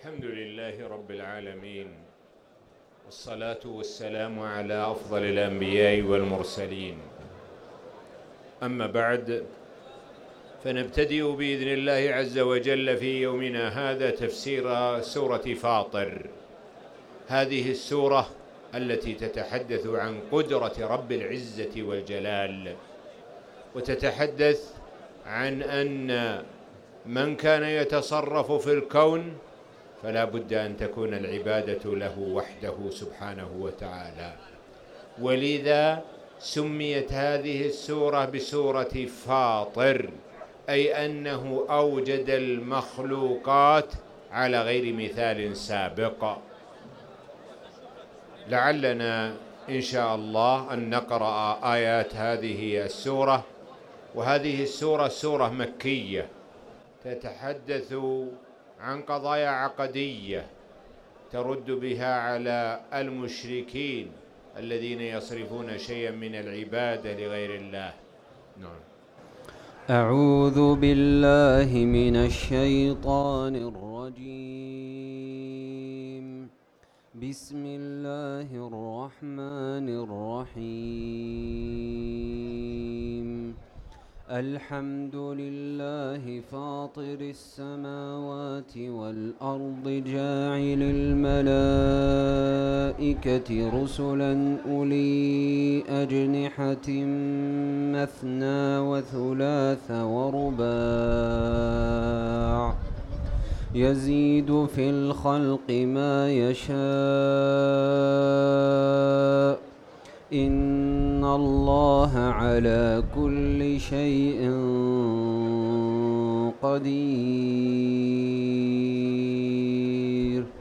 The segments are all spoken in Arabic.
الحمد لله رب العالمين، والصلاة والسلام على أفضل الأنبياء والمرسلين. أما بعد، فنبتدئ بإذن الله عز وجل في يومنا هذا تفسير سورة فاطر. هذه السورة التي تتحدث عن قدرة رب العزة والجلال، وتتحدث عن أن من كان يتصرف في الكون فلا بد أن تكون العبادة له وحده سبحانه وتعالى، ولذا سميت هذه السورة بسورة فاطر، أي أنه أوجد المخلوقات على غير مثال سابق. لعلنا إن شاء الله أن نقرأ آيات هذه السورة. وهذه السورة سورة مكية تتحدث عن قضايا عقدية ترد بها على المشركين الذين يصرفون شيئا من العبادة لغير الله. نعم. أعوذ بالله من الشيطان الرجيم. بسم الله الرحمن الرحيم. الحمد لله فاطر السماوات والأرض جاعل الملائكة رسلا أولي أجنحة مثنى وثلاث ورباع يزيد في الخلق ما يشاء إن الله على كل شيء قدير.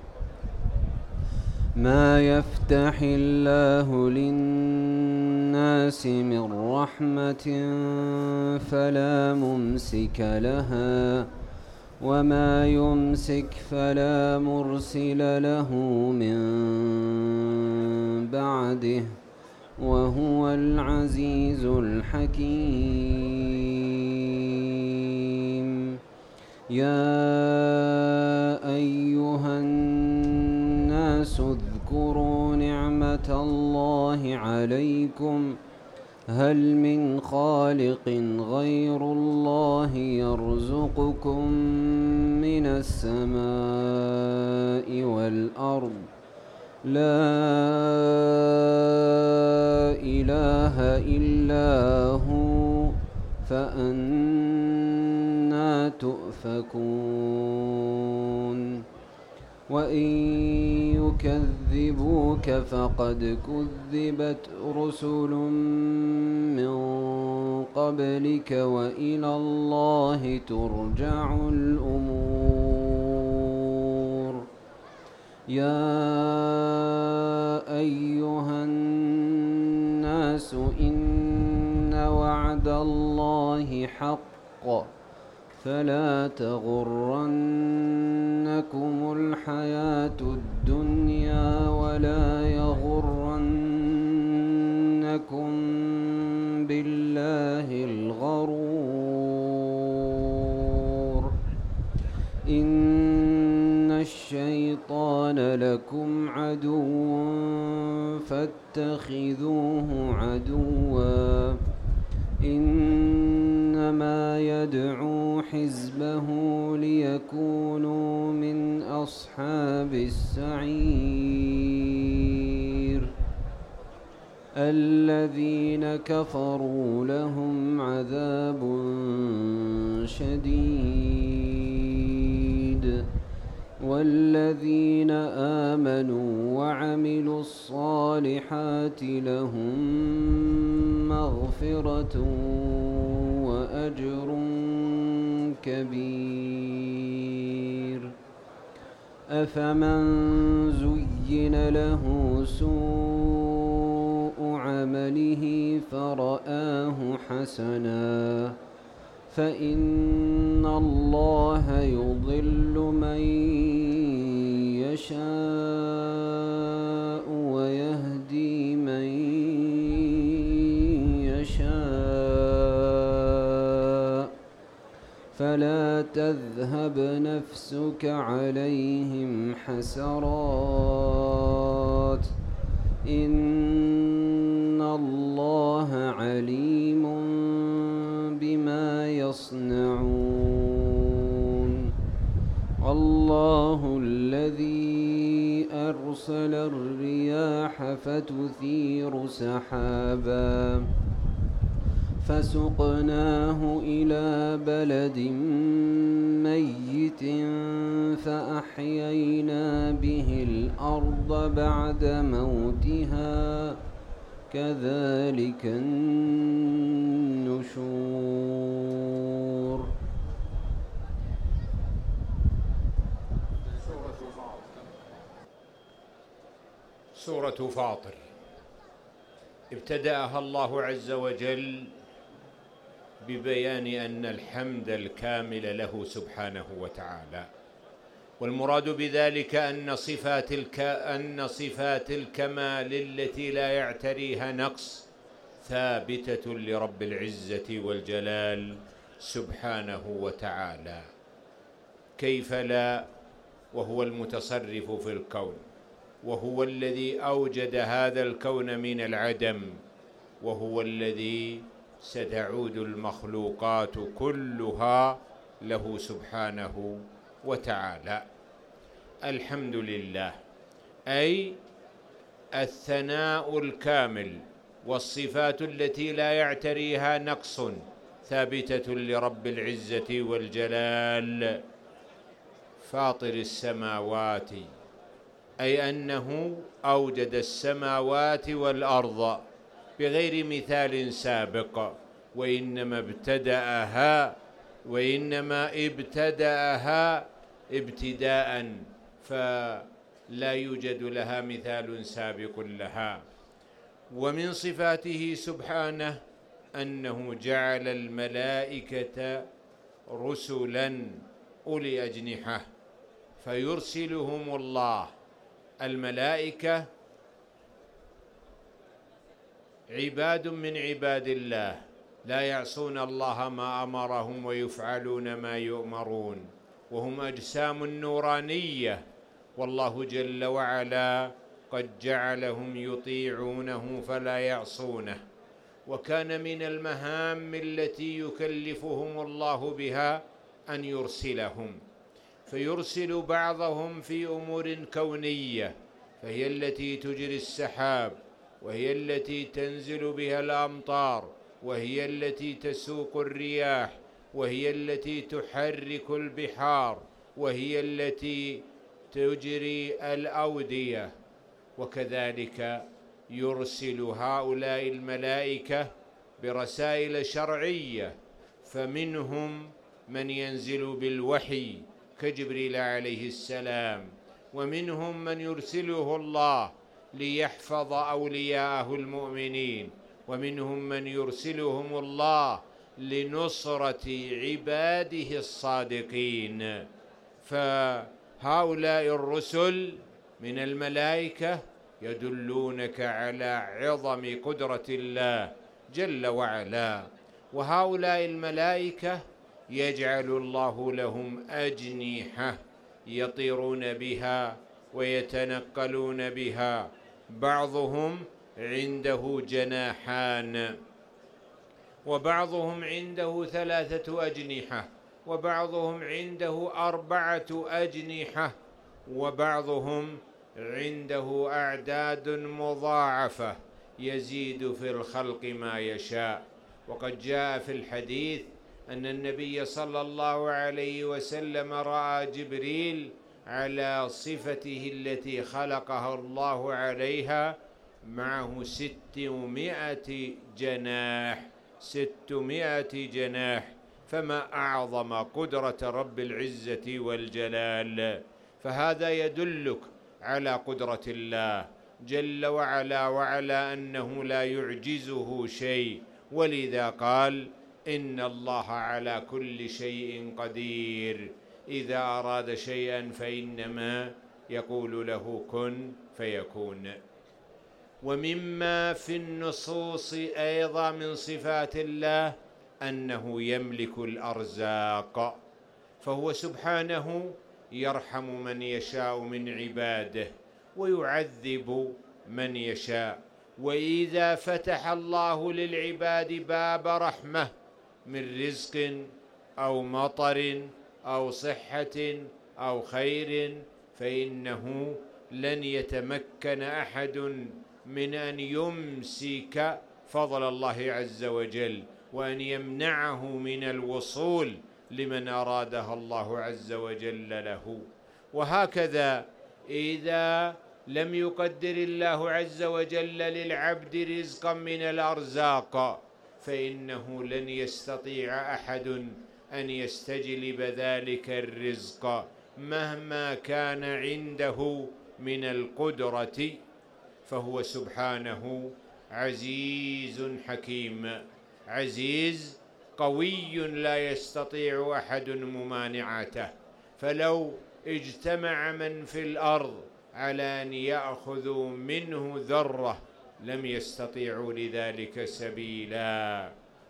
ما يفتح الله للناس من رحمة فلا ممسك لها وما يمسك فلا مرسل له من بعده وهو العزيز الحكيم. يا أيها الناس اذكروا نعمة الله عليكم هل من خالق غير الله يرزقكم من السماء والأرض لا إله إلا هو فأنى تؤفكون. وإن يكذبوك فقد كذبت رسل من قبلك وإلى الله ترجع الأمور. يا أيها الناس إن وعد الله حق فلا تغرنكم الحياة الدنيا ولا يغرنكم بالله الغرور. إن الشيطان لكم عدو فاتخذوه عدوا إنما يدعو حزبه ليكونوا من أصحاب السعير. الذين كفروا لهم عذاب شديد والذين آمنوا وعملوا الصالحات لهم مغفرة وأجر كبير. أفمن زين له سوء عمله فرآه حسنا فإن الله يضل من يشاء ويهدي من يشاء فلا تذهب نفسك عليهم حسرات إن الله عليم بما يصنعون الله الذي أرسل الرياح فتثير سحابا فسقناه إلى بلد ميت فأحيينا به الأرض بعد موتها كذلك النشور. سورة فاطر ابتدأها الله عز وجل ببيان أن الحمد الكامل له سبحانه وتعالى، والمراد بذلك أن صفات الكمال التي لا يعتريها نقص ثابتة لرب العزة والجلال سبحانه وتعالى. كيف لا وهو المتصرف في الكون، وهو الذي أوجد هذا الكون من العدم، وهو الذي ستعود المخلوقات كلها له سبحانه وتعالى. الحمد لله أي الثناء الكامل والصفات التي لا يعتريها نقص ثابتة لرب العزة والجلال. فاطر السماوات أي أنه أوجد السماوات والأرض بغير مثال سابق، وإنما ابتدأها ابتداء، فلا يوجد لها مثال سابق لها. ومن صفاته سبحانه أنه جعل الملائكة رسلا أولي أجنحة فيرسلهم الله. الملائكة عباد من عباد الله لا يعصون الله ما أمرهم ويفعلون ما يؤمرون، وهم أجسام نورانية، والله جل وعلا قد جعلهم يطيعونه فلا يعصونه. وكان من المهام التي يكلفهم الله بها أن يرسلهم، فيرسل بعضهم في أمور كونية، فهي التي تجري السحاب، وهي التي تنزل بها الأمطار، وهي التي تسوق الرياح، وهي التي تحرك البحار، وهي التي تجري الأودية. وكذلك يرسل هؤلاء الملائكة برسائل شرعية، فمنهم من ينزل بالوحي كجبريل عليه السلام، ومنهم من يرسله الله ليحفظ أولياءه المؤمنين، ومنهم من يرسلهم الله لنصرة عباده الصادقين. فهؤلاء الرسل من الملائكة يدلونك على عظم قدرة الله جل وعلا. وهؤلاء الملائكة يجعل الله لهم أجنحة يطيرون بها ويتنقلون بها، بعضهم عنده جناحان، وبعضهم عنده 3 أجنحة، وبعضهم عنده 4 أجنحة، وبعضهم عنده أعداد مضاعفة يزيد في الخلق ما يشاء. وقد جاء في الحديث أن النبي صلى الله عليه وسلم رأى جبريل على صفته التي خلقها الله عليها معه 600 جناح، 600 جناح، فما أعظم قدرة رب العزة والجلال. فهذا يدلك على قدرة الله جل وعلا، وعلى أنه لا يعجزه شيء، ولذا قال إن الله على كل شيء قدير، إذا أراد شيئا فإنما يقول له كن فيكون. ومما في النصوص أيضا من صفات الله أنه يملك الأرزاق، فهو سبحانه يرحم من يشاء من عباده ويعذب من يشاء. وإذا فتح الله للعباد باب رحمة من رزق أو مطر أو صحة أو خير فإنه لن يتمكن أحد من أن يمسك فضل الله عز وجل وأن يمنعه من الوصول لمن أرادها الله عز وجل له. وهكذا إذا لم يقدر الله عز وجل للعبد رزقا من الأرزاق فإنه لن يستطيع أحد أن يستجلب ذلك الرزق مهما كان عنده من القدرة، فهو سبحانه عزيز حكيم، عزيز قوي لا يستطيع أحد ممانعته. فلو اجتمع من في الأرض على أن يأخذوا منه ذرة لم يستطيعوا لذلك سبيلا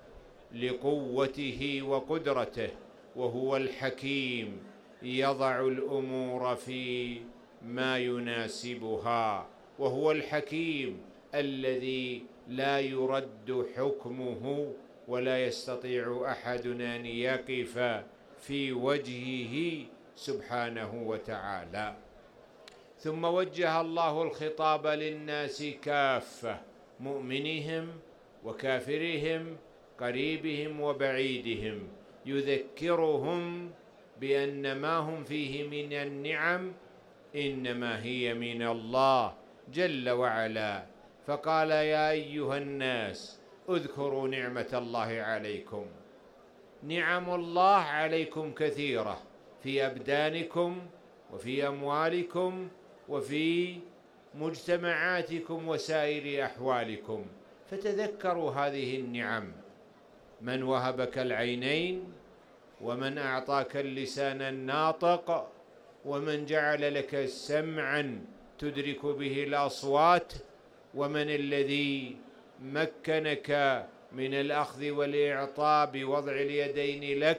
لقوته وقدرته. وهو الحكيم يضع الأمور في ما يناسبها، وهو الحكيم الذي لا يرد حكمه ولا يستطيع أحد أن يقف في وجهه سبحانه وتعالى. ثم وجه الله الخطاب للناس كافة، مؤمنهم وكافرهم، قريبهم وبعيدهم، يذكرهم بأن ما هم فيه من النعم إنما هي من الله جل وعلا. فقال: يا أيها الناس اذكروا نعمة الله عليكم. نعم الله عليكم كثيرة في أبدانكم وفي أموالكم وفي مجتمعاتكم وسائر أحوالكم، فتذكروا هذه النعم. من وهبك العينين، ومن أعطاك اللسان الناطق، ومن جعل لك سمعا تدرك به الأصوات، ومن الذي مكنك من الأخذ والإعطاء بوضع اليدين لك،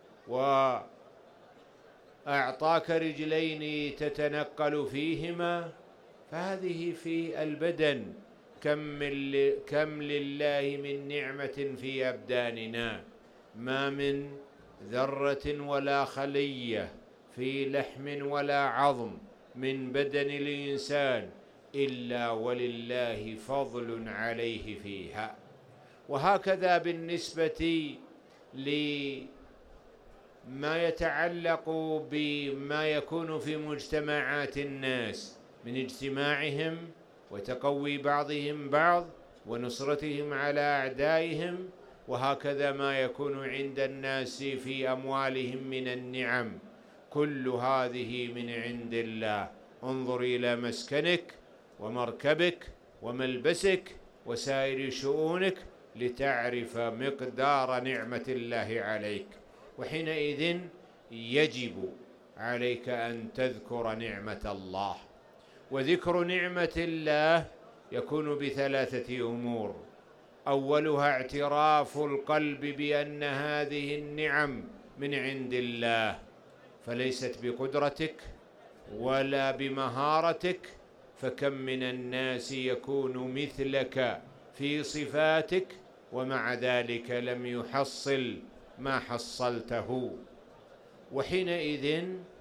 وأعطاك رجلين تتنقل فيهما. فهذه في البدن، كم لله من نعمة في أبداننا، ما من ذرة ولا خلية في لحم ولا عظم من بدن الإنسان إلا ولله فضل عليه فيها. وهكذا بالنسبة لما يتعلق بما يكون في مجتمعات الناس من اجتماعهم وتقوي بعضهم بعض ونصرتهم على أعدائهم، وهكذا ما يكون عند الناس في أموالهم من النعم، كل هذه من عند الله. انظر إلى مسكنك ومركبك وملبسك وسائر شؤونك لتعرف مقدار نعمة الله عليك، وحينئذ يجب عليك أن تذكر نعمة الله. وذكر نعمة الله يكون بثلاثة أمور: أولها اعتراف القلب بأن هذه النعم من عند الله، فليست بقدرتك ولا بمهارتك، فكم من الناس يكون مثلك في صفاتك ومع ذلك لم يحصل ما حصلته. وحينئذ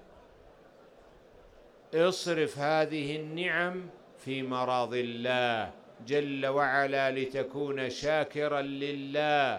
اصرف هذه النعم في مراض الله جل وعلا لتكون شاكرا لله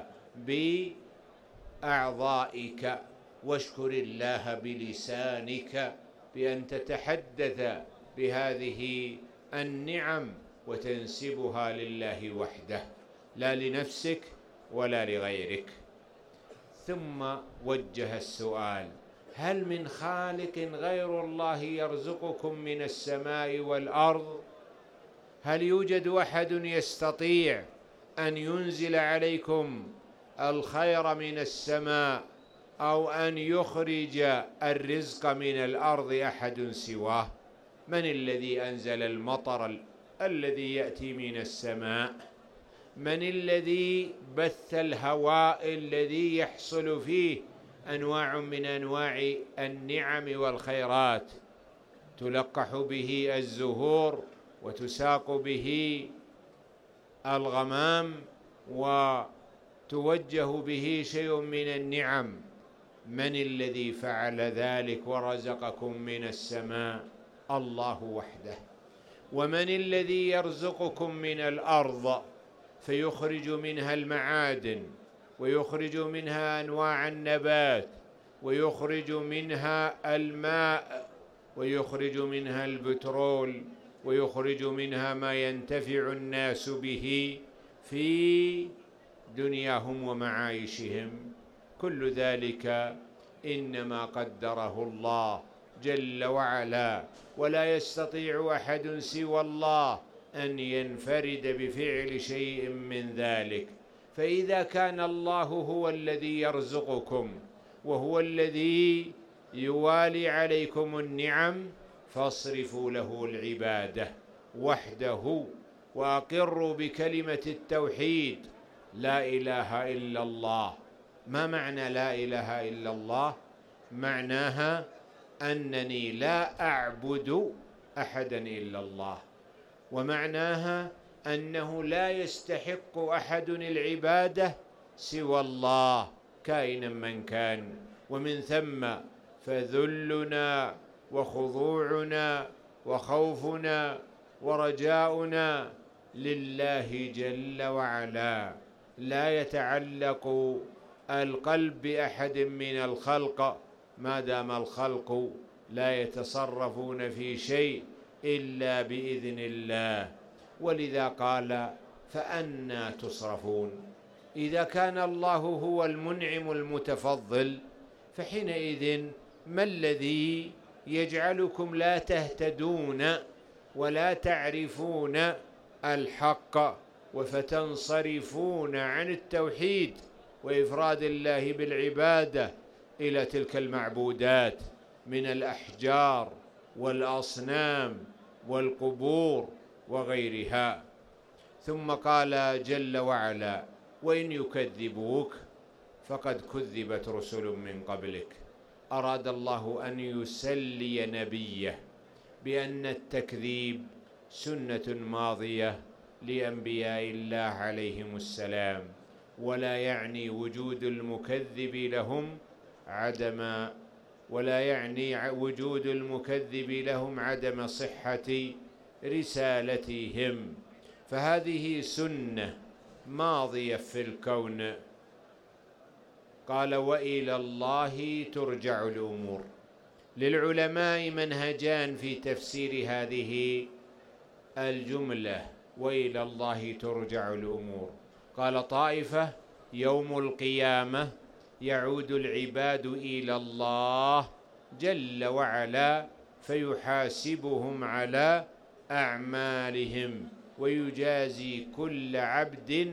بأعضائك، واشكر الله بلسانك بأن تتحدث بهذه النعم وتنسبها لله وحده لا لنفسك ولا لغيرك. ثم وجه السؤال: هل من خالق غير الله يرزقكم من السماء والأرض؟ هل يوجد أحد يستطيع أن ينزل عليكم الخير من السماء أو أن يخرج الرزق من الأرض أحد سواه؟ من الذي أنزل المطر الذي يأتي من السماء؟ من الذي بث الهواء الذي يحصل فيه أنواع من أنواع النعم والخيرات تلقح به الزهور وتساق به الغمام وتوجه به شيء من النعم. من الذي فعل ذلك ورزقكم من السماء؟ الله وحده. ومن الذي يرزقكم من الأرض فيخرج منها المعادن ويخرج منها أنواع النبات ويخرج منها الماء ويخرج منها البترول ويخرج منها ما ينتفع الناس به في دنياهم ومعايشهم؟ كل ذلك إنما قدره الله جل وعلا، ولا يستطيع أحد سوى الله أن ينفرد بفعل شيء من ذلك. فإذا كان الله هو الذي يرزقكم وهو الذي يوالي عليكم النعم فاصرفوا له العبادة وحده، وأقروا بكلمة التوحيد لا إله إلا الله. ما معنى لا إله إلا الله؟ معناها أنني لا أعبد أحدا إلا الله، ومعناها أنه لا يستحق أحد العبادة سوى الله كائنا من كان. ومن ثم فذلنا وخضوعنا وخوفنا ورجاؤنا لله جل وعلا، لا يتعلق القلب بأحد من الخلق ما دام الخلق لا يتصرفون في شيء إلا بإذن الله. ولذا قال فأنى تصرفون. إذا كان الله هو المنعم المتفضل فحينئذ ما الذي يجعلكم لا تهتدون ولا تعرفون الحق وفتنصرفون عن التوحيد وإفراد الله بالعبادة إلى تلك المعبودات من الأحجار والأصنام والقبور وغيرها؟ ثم قال جل وعلا وإن يكذبوك فقد كذبت رسل من قبلك. أراد الله أن يسلي نبيه بأن التكذيب سنة ماضية لأنبياء الله عليهم السلام، ولا يعني وجود المكذب لهم عدم صحة رسالتهم، فهذه سنة ماضية في الكون. قال وإلى الله ترجع الأمور. للعلماء منهجان في تفسير هذه الجملة وإلى الله ترجع الأمور. قال طائفة يوم القيامة يعود العباد إلى الله جل وعلا فيحاسبهم على أعمالهم ويجازي كل عبد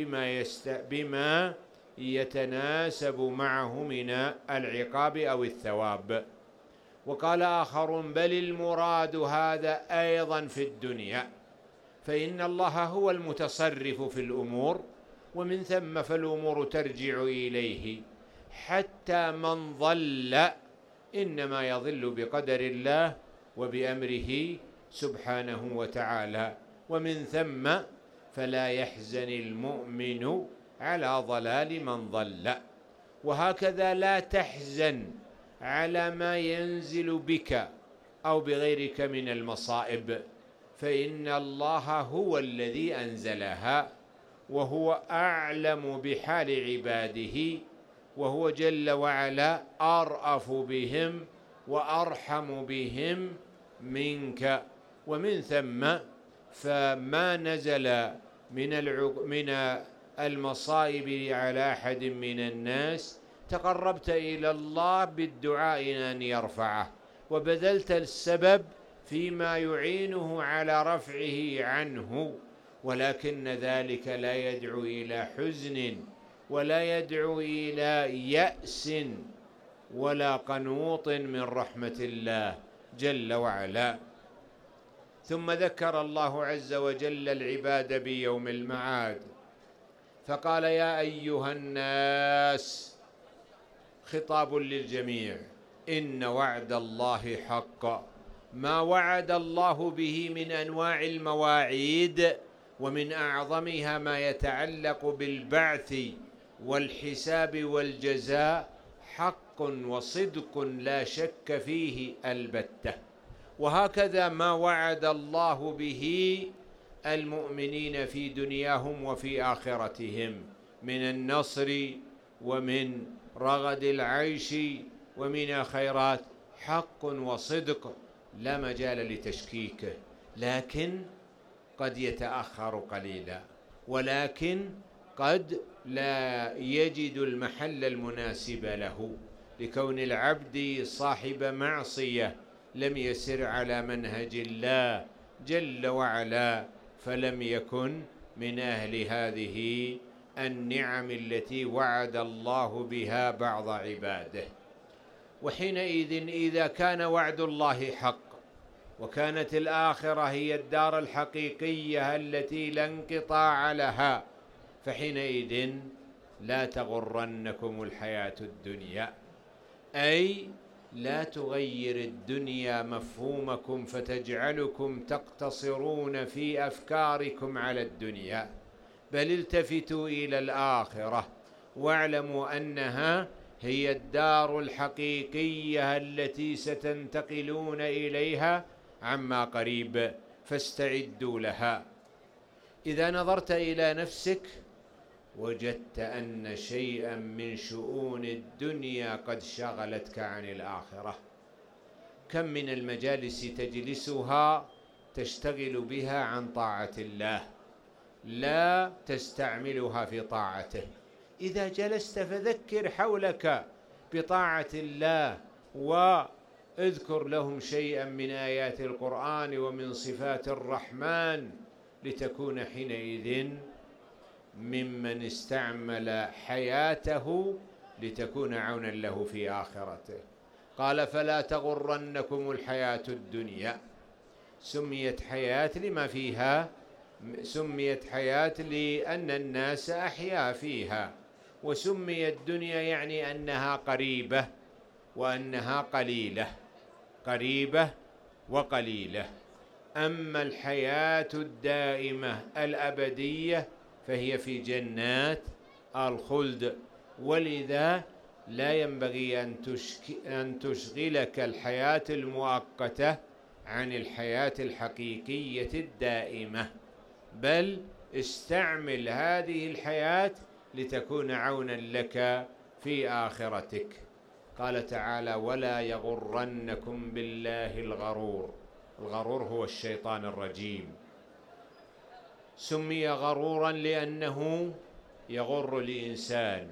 بما يتناسب معه من العقاب أو الثواب. وقال آخرون بل المراد هذا أيضا في الدنيا، فإن الله هو المتصرف في الأمور، ومن ثم فالأمور ترجع إليه. حتى من ضل إنما يضل بقدر الله وبأمره سبحانه وتعالى. ومن ثم فلا يحزن المؤمن على ضلال من ضل. وهكذا لا تحزن على ما ينزل بك أو بغيرك من المصائب، فإن الله هو الذي أنزلها، وهو أعلم بحال عباده، وهو جل وعلا أرأف بهم وأرحم بهم منك. ومن ثم فما نزل من المصائب على أحد من الناس تقربت إلى الله بالدعاء أن يرفعه، وبذلت السبب فيما يعينه على رفعه عنه، ولكن ذلك لا يدعو إلى حزن ولا يدعو إلى يأس ولا قنوط من رحمة الله جل وعلا. ثم ذكر الله عز وجل العباد بيوم المعاد، فقال يا أيها الناس خطاب للجميع. إن وعد الله حق، ما وعد الله به من أنواع المواعيد، ومن أعظمها ما يتعلق بالبعث والحساب والجزاء، حق وصدق لا شك فيه البتة. وهكذا ما وعد الله به المؤمنين في دنياهم وفي آخرتهم من النصر ومن رغد العيش ومن الخيرات، حق وصدق لا مجال لتشكيكه، لكن قد يتأخر قليلا، ولكن قد لا يجد المحل المناسب له، لكون العبد صاحب معصية لم يسر على منهج الله جل وعلا، فلم يكن من أهل هذه النعم التي وعد الله بها بعض عباده. وحينئذ إذا كان وعد الله حق، وكانت الآخرة هي الدار الحقيقية التي لا انقطاع لها، فحينئذ لا تغرنكم الحياة الدنيا، أي لا تغير الدنيا مفهومكم فتجعلكم تقتصرون في أفكاركم على الدنيا، بل التفتوا إلى الآخرة، واعلموا أنها هي الدار الحقيقية التي ستنتقلون إليها عما قريب، فاستعدوا لها. إذا نظرت إلى نفسك وجدت أن شيئا من شؤون الدنيا قد شغلتك عن الآخرة. كم من المجالس تجلسها تشتغل بها عن طاعة الله، لا تستعملها في طاعته. إذا جلست فذكر حولك بطاعة الله، واذكر لهم شيئا من آيات القرآن ومن صفات الرحمن، لتكون حينئذ ممن استعمل حياته لتكون عونا له في آخرته. قال فلا تغرنكم الحياة الدنيا. سميت حياة لما فيها، سميت حياة لأن الناس أحيا فيها، وسميت دنيا يعني أنها قريبة وأنها قليلة، قريبة وقليلة. أما الحياة الدائمة الأبدية فهي في جنات الخلد، ولذا لا ينبغي أن تشغلك الحياة المؤقتة عن الحياة الحقيقية الدائمة، بل استعمل هذه الحياة لتكون عونا لك في آخرتك. قال تعالى ولا يغرنكم بالله الغرور. الغرور هو الشيطان الرجيم، سمي غرورا لأنه يغر الإنسان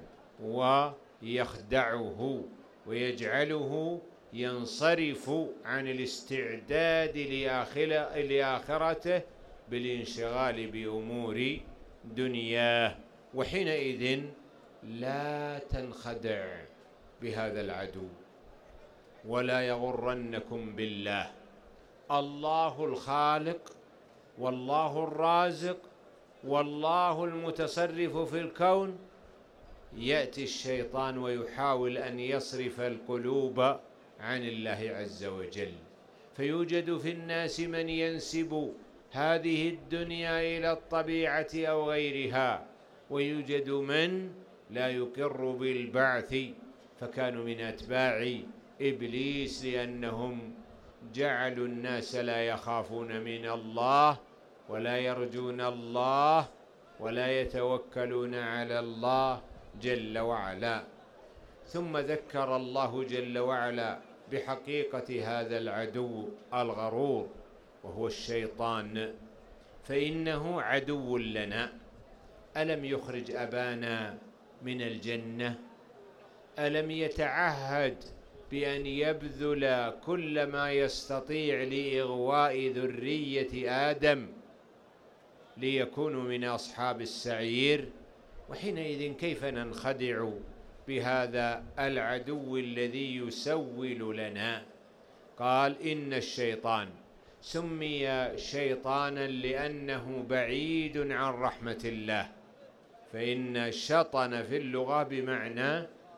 ويخدعه ويجعله ينصرف عن الاستعداد لآخرته بالانشغال بأمور دنياه. وحينئذ لا تنخدع بهذا العدو، ولا يغرنكم بالله. الله الخالق والله الرازق والله المتصرف في الكون. يأتي الشيطان ويحاول أن يصرف القلوب عن الله عز وجل، فيوجد في الناس من ينسب هذه الدنيا إلى الطبيعة أو غيرها، ويوجد من لا يقر بالبعث، فكانوا من أتباع إبليس لأنهم جعلوا الناس لا يخافون من الله ولا يرجون الله ولا يتوكلون على الله جل وعلا. ثم ذكر الله جل وعلا بحقيقة هذا العدو الغرور وهو الشيطان، فإنه عدو لنا. ألم يخرج أبانا من الجنة؟ ألم يتعهد بأن يبذل كل ما يستطيع لإغواء ذرية آدم ليكونوا من أصحاب السعير؟ وحينئذ كيف ننخدع بهذا العدو الذي يسول لنا؟ قال إن الشيطان سمي شيطانا لأنه بعيد عن رحمة الله، فإن شطن في اللغة بمعنى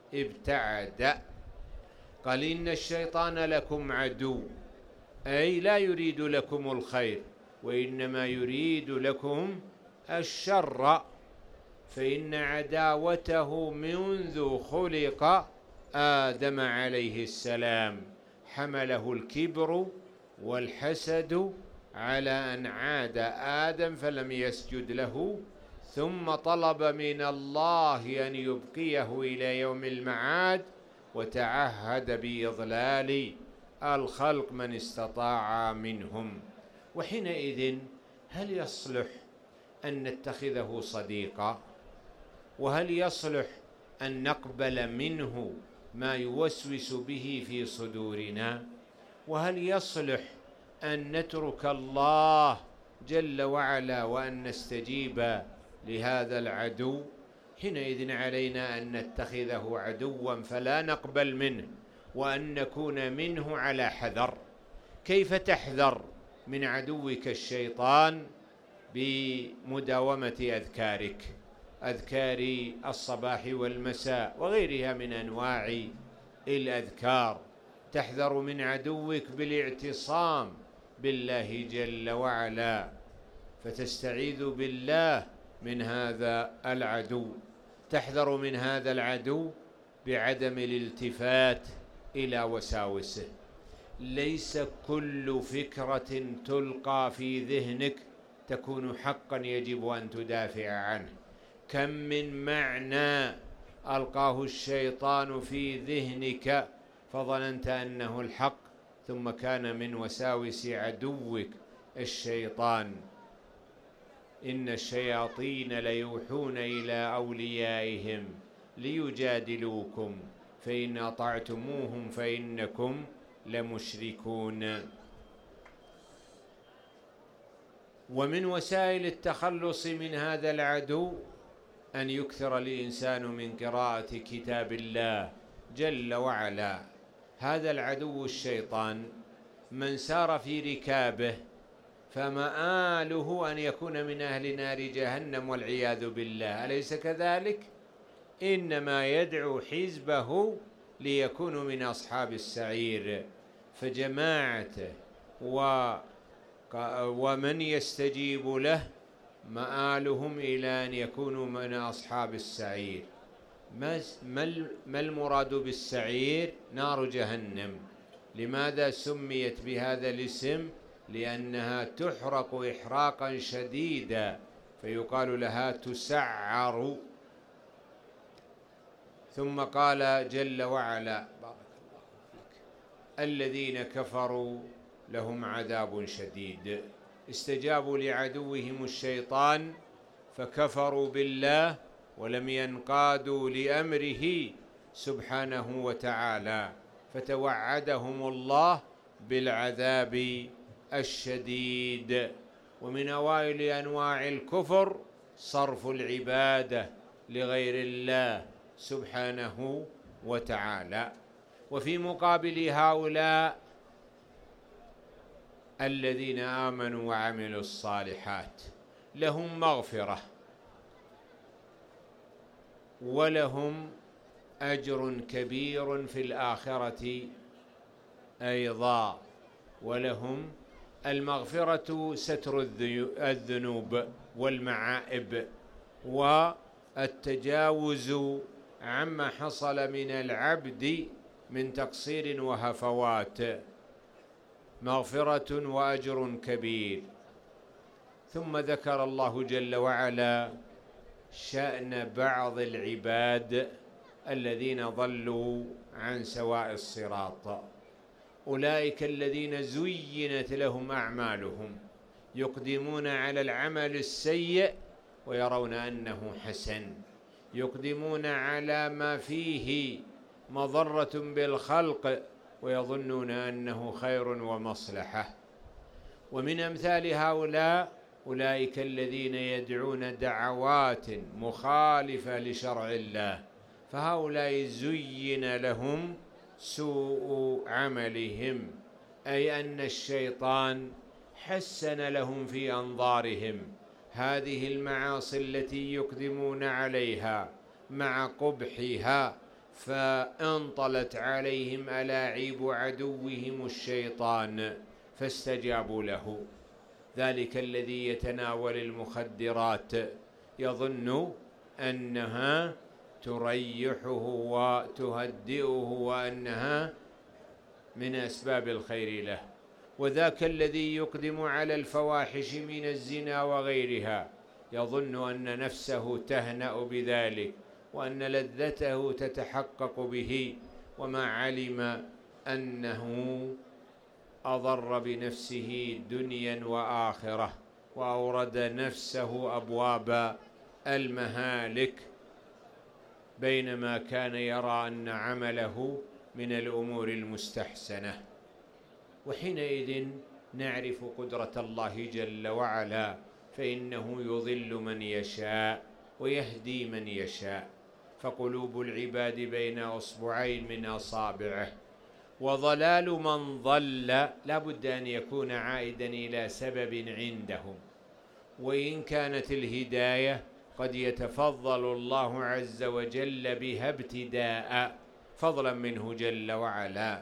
ابتعد. قال إن الشيطان لكم عدو، أي لا يريد لكم الخير وإنما يريد لكم الشر، فإن عداوته منذ خلق آدم عليه السلام حمله الكبر والحسد على أن عاد آدم فلم يسجد له، ثم طلب من الله أن يبقيه إلى يوم المعاد، وتعهد بإضلال الخلق من استطاع منهم. وحينئذ هل يصلح أن نتخذه صديقا؟ وهل يصلح أن نقبل منه ما يوسوس به في صدورنا؟ وهل يصلح أن نترك الله جل وعلا وأن نستجيب لهذا العدو؟ حينئذ علينا أن نتخذه عدوا فلا نقبل منه، وأن نكون منه على حذر. كيف تحذر من عدوك الشيطان؟ بمداومة أذكارك، أذكار الصباح والمساء وغيرها من أنواع الأذكار. تحذر من عدوك بالاعتصام بالله جل وعلا، فتستعيذ بالله من هذا العدو. تحذر من هذا العدو بعدم الالتفات إلى وساوسه. ليس كل فكرة تلقى في ذهنك تكون حقا يجب أن تدافع عنه. كم من معنى ألقاه الشيطان في ذهنك فظننت أنه الحق، ثم كان من وساوس عدوك الشيطان. إن الشياطين ليوحون إلى أوليائهم ليجادلوكم فإن أطعتموهم فإنكم لمشركون. ومن وسائل التخلص من هذا العدو أن يكثر الإنسان من قراءة كتاب الله جل وعلا. هذا العدو الشيطان من سار في ركابه فمآله أن يكون من أهل نار جهنم والعياذ بالله، أليس كذلك؟ إنما يدعو حزبه ليكونوا من أصحاب السعير، فجماعته ومن يستجيب له مآلهم إلى أن يكونوا من أصحاب السعير. ما المراد بالسعير؟ نار جهنم. لماذا سميت بهذا الاسم؟ لأنها تحرق إحراقا شديدا فيقال لها تسعر. ثم قال جل وعلا: بارك الله فيك، الذين كفروا لهم عذاب شديد. استجابوا لعدوهم الشيطان فكفروا بالله ولم ينقادوا لأمره سبحانه وتعالى، فتوعدهم الله بالعذاب الشديد. ومن أوائل أنواع الكفر صرف العبادة لغير الله سبحانه وتعالى. وفي مقابل هؤلاء الذين آمنوا وعملوا الصالحات لهم مغفرة ولهم أجر كبير في الآخرة أيضا. ولهم المغفرة ستر الذنوب والمعائب والتجاوز عما حصل من العبد من تقصير وهفوات، مغفرة وأجر كبير. ثم ذكر الله جل وعلا شأن بعض العباد الذين ضلوا عن سواء الصراط. أولئك الذين زينت لهم أعمالهم، يقدمون على العمل السيء ويرون أنه حسن، يقدمون على ما فيه مضرة بالخلق ويظنون أنه خير ومصلحة. ومن أمثال هؤلاء أولئك الذين يدعون دعوات مخالفة لشرع الله، فهؤلاء زين لهم سوء عملهم، أي أن الشيطان حسن لهم في أنظارهم هذه المعاصي التي يقدمون عليها مع قبحها، فانطلت عليهم ألاعيب عدوهم الشيطان فاستجابوا له. ذلك الذي يتناول المخدرات يظن أنها تريحه وتهدئه وأنها من أسباب الخير له، وذاك الذي يقدم على الفواحش من الزنا وغيرها يظن أن نفسه تهنأ بذلك وأن لذته تتحقق به، وما علم أنه أضر بنفسه دنيا وآخرة، وأورد نفسه أبواب المهالك، بينما كان يرى أن عمله من الأمور المستحسنة. وحينئذ نعرف قدرة الله جل وعلا، فإنه يضل من يشاء ويهدي من يشاء، فقلوب العباد بين أصبعين من أصابعه، وضلال من ضل لا بد أن يكون عائدا إلى سبب عندهم، وإن كانت الهداية قد يتفضل الله عز وجل بها ابتداء فضلا منه جل وعلا.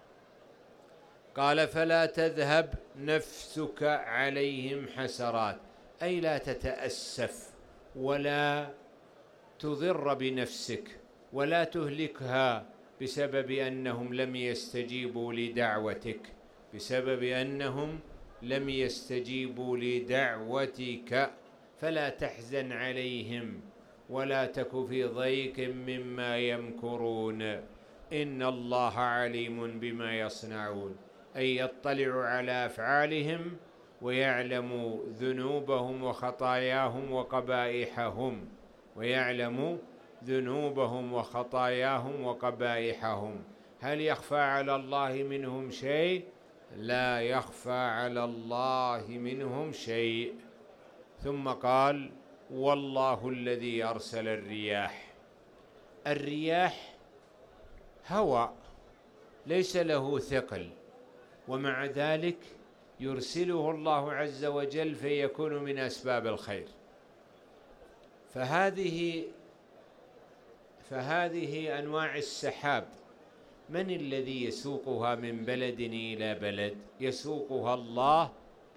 قال فلا تذهب نفسك عليهم حسرات، أي لا تتأسف ولا تضر بنفسك ولا تهلكها بسبب أنهم لم يستجيبوا لدعوتك، بسبب أنهم لم يستجيبوا لدعوتك، فلا تحزن عليهم ولا تك في ضيق مما يمكرون، إن الله عليم بما يصنعون، أي يطلع على أفعالهم ويعلم ذنوبهم وخطاياهم وقبائحهم، ويعلم ذنوبهم وخطاياهم وقبائحهم. هل يخفى على الله منهم شيء؟ لا يخفى على الله منهم شيء. ثم قال والله الذي أرسل الرياح. الرياح هواء ليس له ثقل، ومع ذلك يرسله الله عز وجل فيكون من أسباب الخير. فهذه أنواع السحاب من الذي يسوقها من بلد إلى بلد؟ يسوقها الله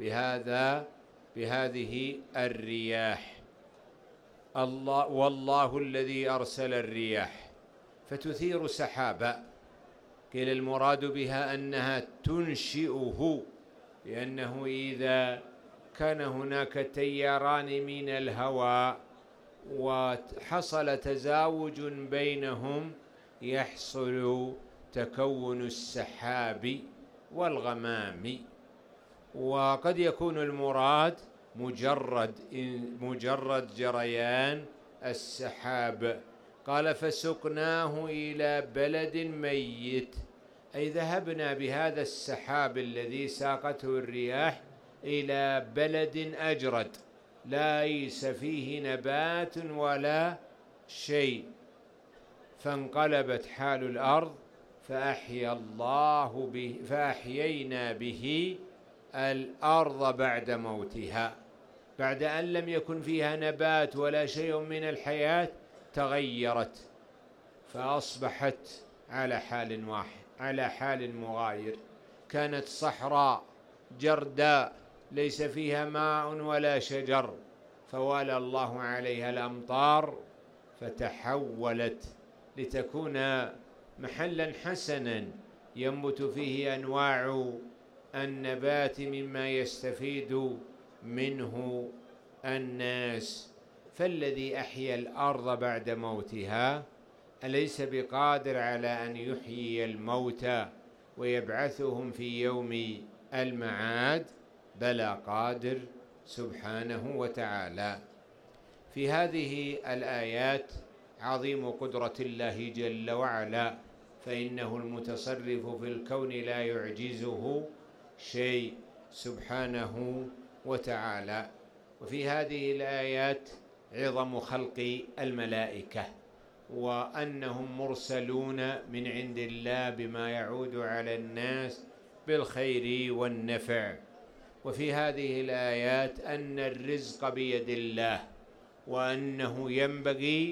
بهذه الرياح. الله والله الذي أرسل الرياح فتثير سحابا، قيل المراد بها أنها تنشئه، لأنه إذا كان هناك تياران من الهواء وحصل تزاوج بينهم يحصل تكون السحاب والغمام. وقد يكون المراد مجرد جريان السحاب. قال فسقناه إلى بلد ميت، أي ذهبنا بهذا السحاب الذي ساقته الرياح إلى بلد أجرد ليس فيه نبات ولا شيء، فانقلبت حال الأرض فأحيينا به الأرض بعد موتها، بعد أن لم يكن فيها نبات ولا شيء من الحياة تغيرت فأصبحت على حال واحد، على حال مغاير. كانت صحراء جرداء ليس فيها ماء ولا شجر، فوالى الله عليها الأمطار فتحولت لتكون محلا حسنا ينبت فيه أنواع النبات مما يستفيد منه الناس. فالذي أحيا الأرض بعد موتها أليس بقادر على أن يحيي الموتى ويبعثهم في يوم المعاد؟ بلى قادر سبحانه وتعالى. في هذه الآيات عظيم قدرة الله جل وعلا، فإنه المتصرف في الكون لا يعجزه شيء سبحانه وتعالى. وفي هذه الآيات عظم خلق الملائكة، وأنهم مرسلون من عند الله بما يعود على الناس بالخير والنفع. وفي هذه الآيات أن الرزق بيد الله، وأنه ينبغي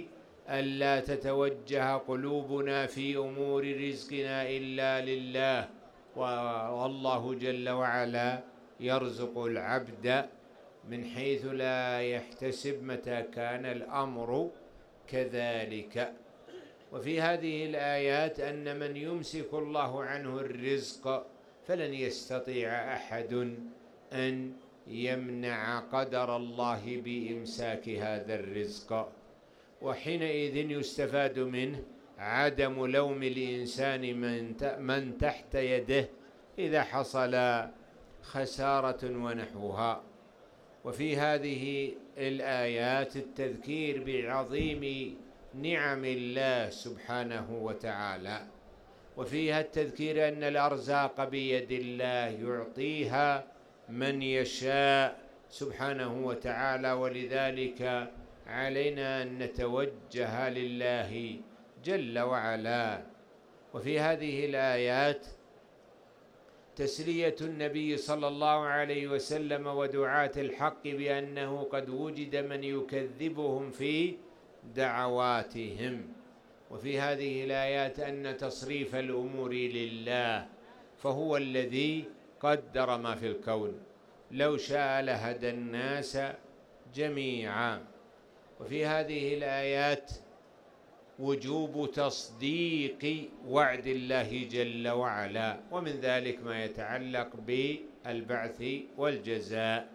ألا تتوجه قلوبنا في أمور رزقنا إلا لله، والله جل وعلا يرزق العبد من حيث لا يحتسب متى كان الأمر كذلك. وفي هذه الآيات أن من يمسك الله عنه الرزق فلن يستطيع أحد أن يمنع قدر الله بإمساك هذا الرزق، وحينئذ يستفاد منه عدم لوم الإنسان من تحت يده إذا حصل خسارة ونحوها. وفي هذه الآيات التذكير بعظيم نعم الله سبحانه وتعالى، وفيها التذكير أن الأرزاق بيد الله يعطيها من يشاء سبحانه وتعالى، ولذلك علينا أن نتوجه لله جل وعلا. وفي هذه الآيات تسلية النبي صلى الله عليه وسلم ودعاة الحق بأنه قد وجد من يكذبهم في دعواتهم. وفي هذه الآيات أن تصريف الأمور لله، فهو الذي قدر ما في الكون، لو شاء لهدى الناس جميعا. وفي هذه الآيات وجوب تصديق وعد الله جل وعلا، ومن ذلك ما يتعلق بالبعث والجزاء.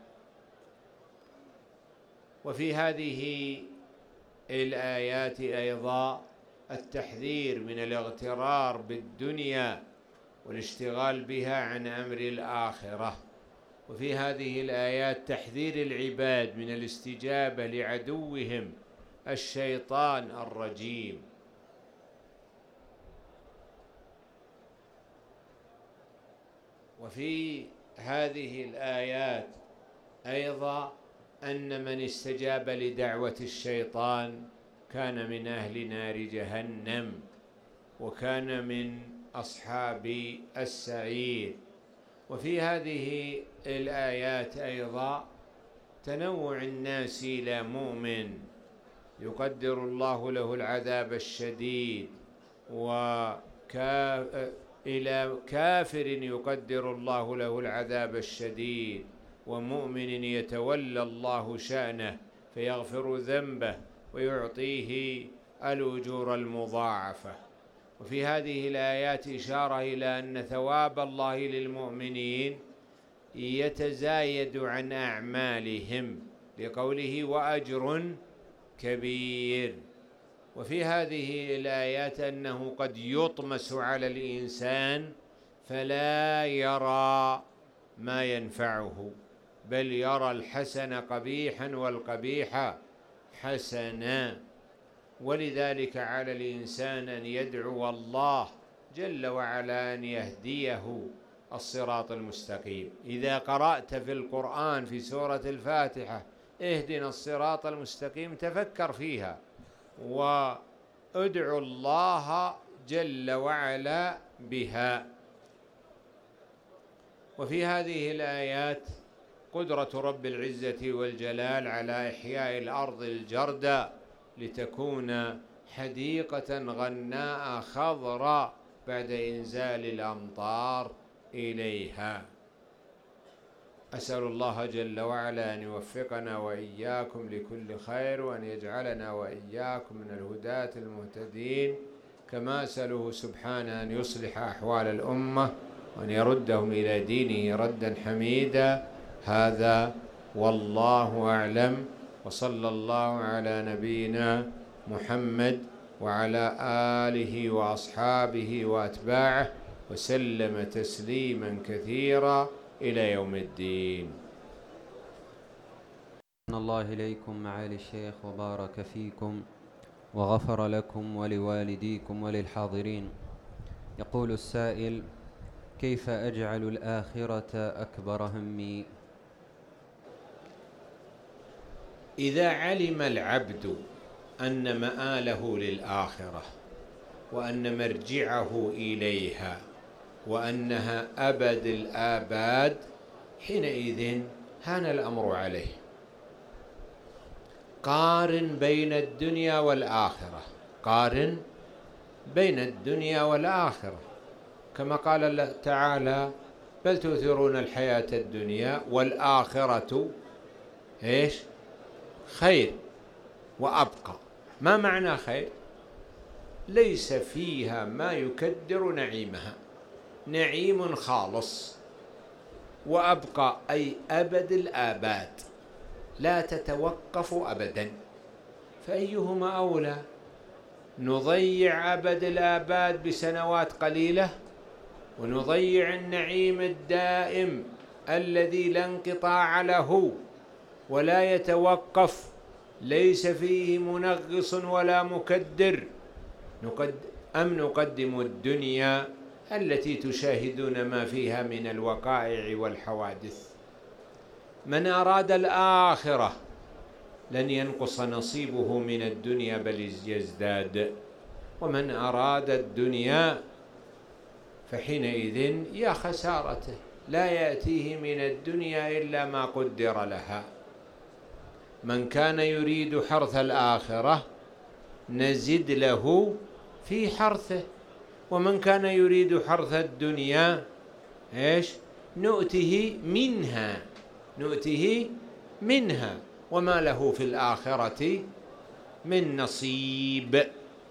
وفي هذه الآيات أيضا التحذير من الاغترار بالدنيا والاشتغال بها عن أمر الآخرة. وفي هذه الآيات تحذير العباد من الاستجابة لعدوهم الشيطان الرجيم. وفي هذه الآيات أيضا أن من استجاب لدعوة الشيطان كان من أهل نار جهنم، وكان من أصحاب السعير. وفي هذه الآيات أيضا تنوع الناس إلى مؤمن يقدر الله له العذاب الشديد، إلى كافر يقدر الله له العذاب الشديد، ومؤمن يتولى الله شأنه فيغفر ذنبه ويعطيه الأجور المضاعفة. وفي هذه الآيات إشارة إلى أن ثواب الله للمؤمنين يتزايد عن أعمالهم، لقوله وأجر كبير. وفي هذه الآيات أنه قد يطمس على الإنسان فلا يرى ما ينفعه، بل يرى الحسن قبيحا والقبيح حسنا. ولذلك على الإنسان أن يدعو الله جل وعلا أن يهديه الصراط المستقيم. إذا قرأت في القرآن في سورة الفاتحة اهدنا الصراط المستقيم تفكر فيها وادعو الله جل وعلا بها. وفي هذه الآيات قدرة رب العزة والجلال على إحياء الأرض الجرداء لتكون حديقة غناء خضراء بعد إنزال الأمطار إليها. أسأل الله جل وعلا أن يوفقنا وإياكم لكل خير، وأن يجعلنا وإياكم من الهداة المهتدين، كما أسأله سبحانه أن يصلح أحوال الأمة وأن يردهم إلى دينه ردا حميدا. هذا والله أعلم، وصلى الله على نبينا محمد وعلى آله وأصحابه وأتباعه وسلم تسليما كثيرا إلى يوم الدين. الله إليكم معالي الشيخ وبارك فيكم وغفر لكم ولوالديكم وللحاضرين. يقول السائل: كيف أجعل الآخرة أكبر همي؟ إذا علم العبد أن مآله للآخرة وأن مرجعه إليها وأنها أبد الآباد، حينئذ هان الأمر عليه. قارن بين الدنيا والآخرة، قارن بين الدنيا والآخرة، كما قال الله تعالى: بل تؤثرون الحياة الدنيا والآخرة إيش؟ خير وأبقى. ما معنى خير؟ ليس فيها ما يكدر نعيمها، نعيم خالص، وأبقى أي أبد الآباد، لا تتوقف أبدا. فأيهما أولى؟ نضيع أبد الآباد بسنوات قليلة، ونضيع النعيم الدائم الذي لا انقطاع له ولا يتوقف، ليس فيه منغص ولا مكدر، أم نقدم الدنيا التي تشاهدون ما فيها من الوقائع والحوادث؟ من أراد الآخرة لن ينقص نصيبه من الدنيا بل يزداد، ومن أراد الدنيا فحينئذ يا خسارته، لا يأتيه من الدنيا إلا ما قدر لها. من كان يريد حرث الآخرة نزد له في حرثه، ومن كان يريد حرث الدنيا إيش؟ نؤته منها وما له في الآخرة من نصيب،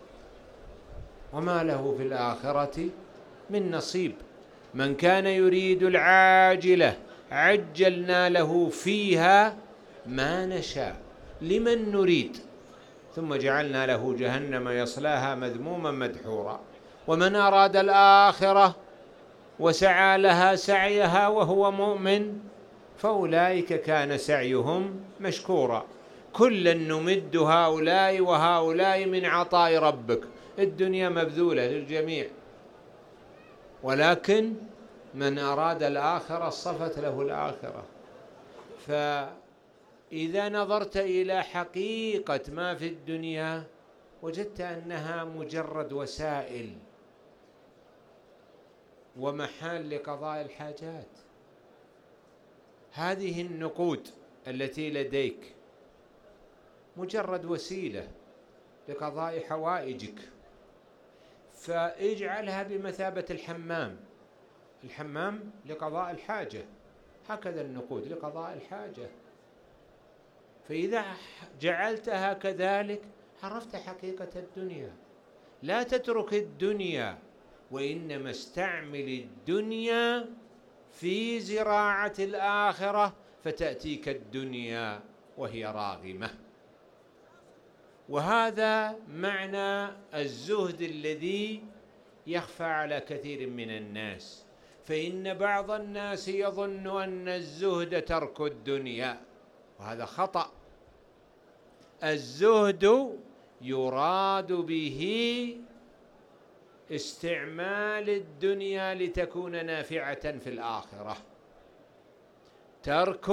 من كان يريد العاجلة عجلنا له فيها ما نشاء لمن نريد، ثم جعلنا له جهنم يصلاها مذموما مدحورا. ومن أراد الآخرة وسعى لها سعيها وهو مؤمن فأولئك كان سعيهم مشكورا. كلا نمد هؤلاء وهؤلاء من عطاء ربك. الدنيا مبذولة للجميع، ولكن من أراد الآخرة صفت له الآخرة. فإذا نظرت إلى حقيقة ما في الدنيا وجدت أنها مجرد وسائل ومحال لقضاء الحاجات. هذه النقود التي لديك مجرد وسيلة لقضاء حوائجك، فاجعلها بمثابة الحمام لقضاء الحاجة، هكذا النقود لقضاء الحاجة. فإذا جعلتها كذلك عرفت حقيقة الدنيا. لا تترك الدنيا، وإنما استعمل الدنيا في زراعة الآخرة فتأتيك الدنيا وهي راغمة. وهذا معنى الزهد الذي يخفى على كثير من الناس، فإن بعض الناس يظن أن الزهد ترك الدنيا، وهذا خطأ. الزهد يراد به استعمال الدنيا لتكون نافعة في الآخرة، ترك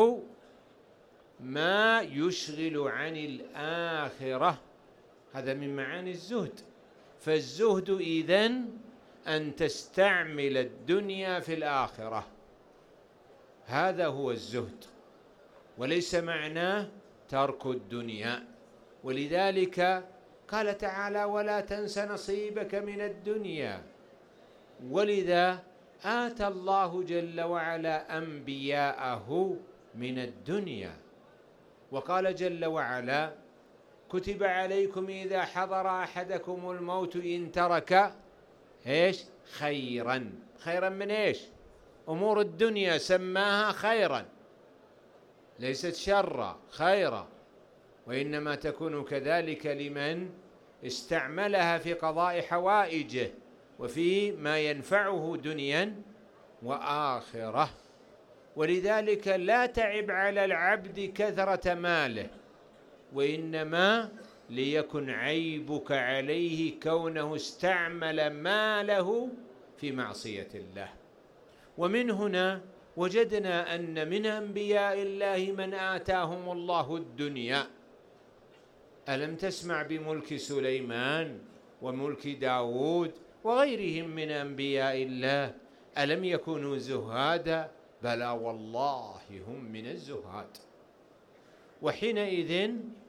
ما يشغل عن الآخرة، هذا من معاني الزهد. فالزهد إذن أن تستعمل الدنيا في الآخرة، هذا هو الزهد، وليس معناه ترك الدنيا. ولذلك قال تعالى: ولا تنس نصيبك من الدنيا. ولذا آتى الله جل وعلا أنبياءه من الدنيا، وقال جل وعلا: كتب عليكم إذا حضر أحدكم الموت إن ترك إيش؟ خيرا. خيرا من إيش؟ أمور الدنيا سماها خيرا، ليست شرا، خيرا، وإنما تكون كذلك لمن استعملها في قضاء حوائجه وفي ما ينفعه دنيا وآخرة. ولذلك لا تعب على العبد كثرة ماله، وإنما ليكن عيبك عليه كونه استعمل ماله في معصية الله. ومن هنا وجدنا أن من أنبياء الله من آتاهم الله الدنيا. ألم تسمع بملك سليمان وملك داود وغيرهم من أنبياء الله؟ ألم يكونوا زهادا؟ بلى والله هم من الزهاد. وحينئذ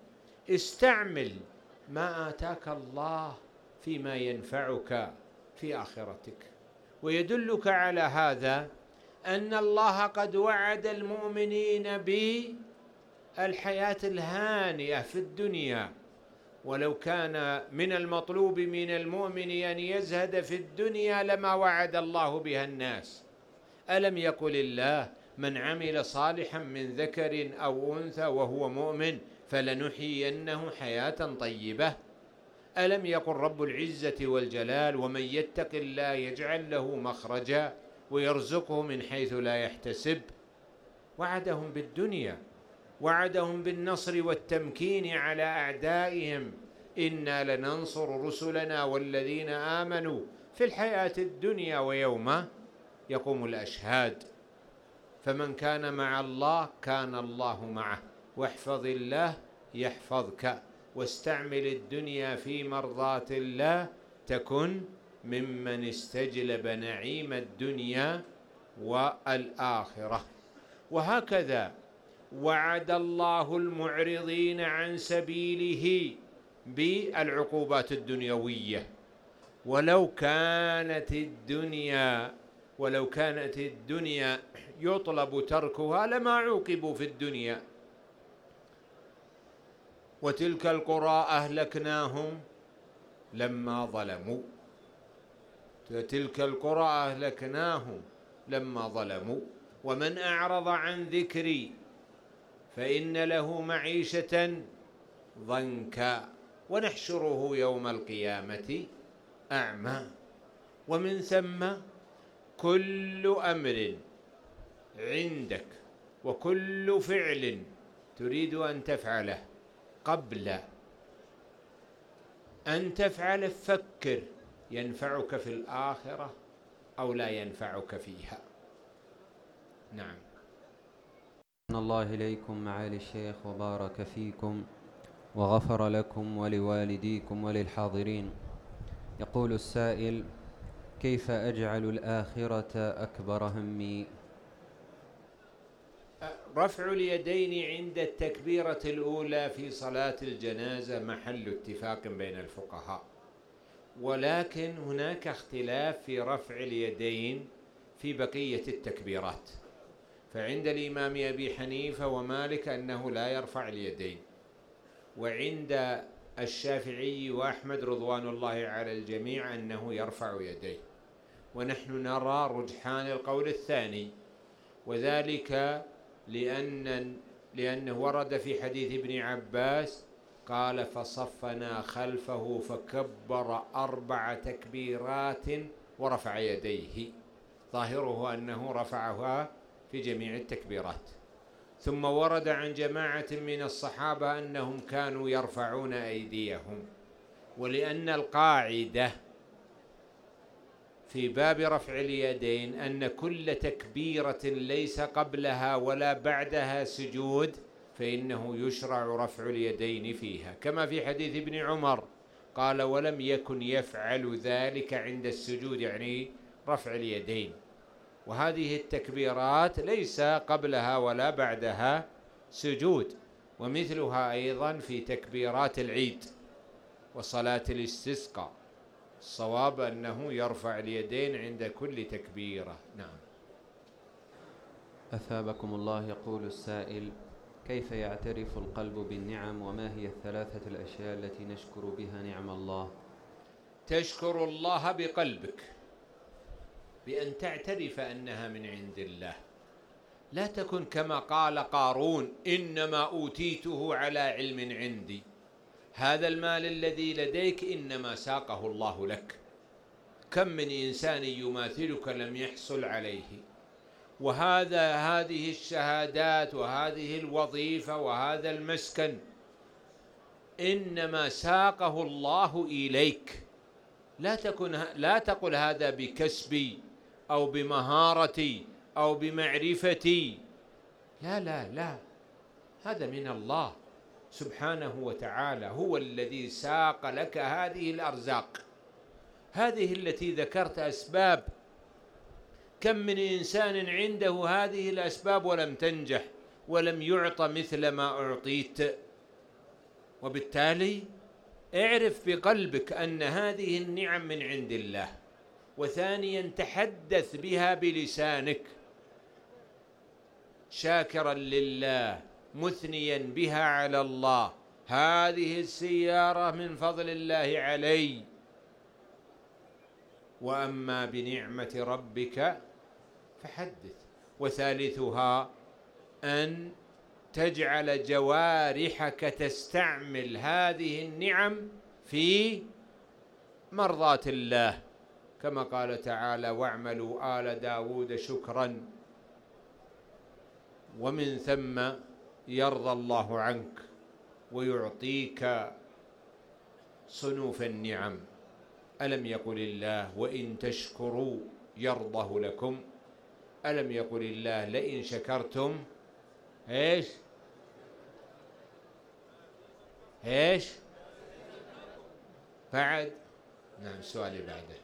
استعمل ما آتاك الله فيما ينفعك في آخرتك. ويدلك على هذا أن الله قد وعد المؤمنين بالحياة الهانئة في الدنيا، ولو كان من المطلوب من المؤمن أن يزهد في الدنيا لما وعد الله بها الناس. ألم يقل الله: من عمل صالحا من ذكر أو أنثى وهو مؤمن فلنحيينه حياة طيبة. ألم يقل رب العزة والجلال: ومن يتق الله يجعل له مخرجا ويرزقه من حيث لا يحتسب. وعدهم بالدنيا، وعدهم بالنصر والتمكين على أعدائهم: إنا لننصر رسلنا والذين آمنوا في الحياة الدنيا ويوم يقوم الأشهاد. فمن كان مع الله كان الله معه، واحفظ الله يحفظك، واستعمل الدنيا في مرضاة الله تكن ممن استجلب نعيم الدنيا والآخرة. وهكذا وعد الله المعرضين عن سبيله بالعقوبات الدنيوية. ولو كانت الدنيا يطلب تركها لما عوقبوا في الدنيا. وتلك القرى أهلكناهم لما ظلموا، ومن أعرض عن ذكري فإن له معيشة ضنكا ونحشره يوم القيامة أعمى. ومن ثم كل أمر عندك وكل فعل تريد أن تفعله قبل أن تفعل فكر ينفعك في الآخرة أو لا ينفعك فيها. نعم. الله إليكم معالي الشيخ وبارك فيكم وغفر لكم ولوالديكم وللحاضرين. يقول السائل: كيف أجعل الآخرة أكبر همي؟ رفع اليدين عند التكبيرة الأولى في صلاة الجنازة محل اتفاق بين الفقهاء، ولكن هناك اختلاف في رفع اليدين في بقية التكبيرات. فعند الإمام أبي حنيفة ومالك أنه لا يرفع اليدين، وعند الشافعي وأحمد رضوان الله على الجميع أنه يرفع يديه. ونحن نرى رجحان القول الثاني، وذلك لأنه ورد في حديث ابن عباس قال: فصفنا خلفه فكبر 4 تكبيرات ورفع يديه، ظاهره أنه رفعها في جميع التكبيرات. ثم ورد عن جماعة من الصحابة أنهم كانوا يرفعون أيديهم. ولأن القاعدة في باب رفع اليدين أن كل تكبيرة ليس قبلها ولا بعدها سجود فإنه يشرع رفع اليدين فيها، كما في حديث ابن عمر قال: ولم يكن يفعل ذلك عند السجود، يعني رفع اليدين. وهذه التكبيرات ليس قبلها ولا بعدها سجود. ومثلها أيضا في تكبيرات العيد وصلاة الاستسقاء، الصواب أنه يرفع اليدين عند كل تكبيرة. نعم. أثابكم الله. يقول السائل: كيف يعترف القلب بالنعم، وما هي 3 الأشياء التي نشكر بها نعم الله؟ تشكر الله بقلبك، بأن تعترف أنها من عند الله. لا تكن كما قال قارون: إنما أوتيته على علم عندي. هذا المال الذي لديك إنما ساقه الله لك. كم من إنسان يماثلك لم يحصل عليه، هذه الشهادات وهذه الوظيفة وهذا المسكن إنما ساقه الله إليك. لا تقل هذا بكسبي أو بمهارتي أو بمعرفتي. لا لا لا، هذا من الله سبحانه وتعالى، هو الذي ساق لك هذه الأرزاق، هذه التي ذكرت أسباب. كم من إنسان عنده هذه الأسباب ولم تنجح ولم يعط مثل ما أعطيت. وبالتالي اعرف بقلبك أن هذه النعم من عند الله، وثانيا تحدث بها بلسانك شاكرا لله مثنيا بها على الله، هذه السيارة من فضل الله علي. وأما بنعمة ربك فحدث. وثالثها أن تجعل جوارحك تستعمل هذه النعم في مرضاة الله، كما قال تعالى: واعملوا آل داود شكرا، ومن ثم يرضى الله عنك ويعطيك صنوف النعم. ألم يقل الله: وإن تشكروا يرضه لكم؟ ألم يقل الله: لئن شكرتم ايش بعد؟ نعم، السؤال بعده.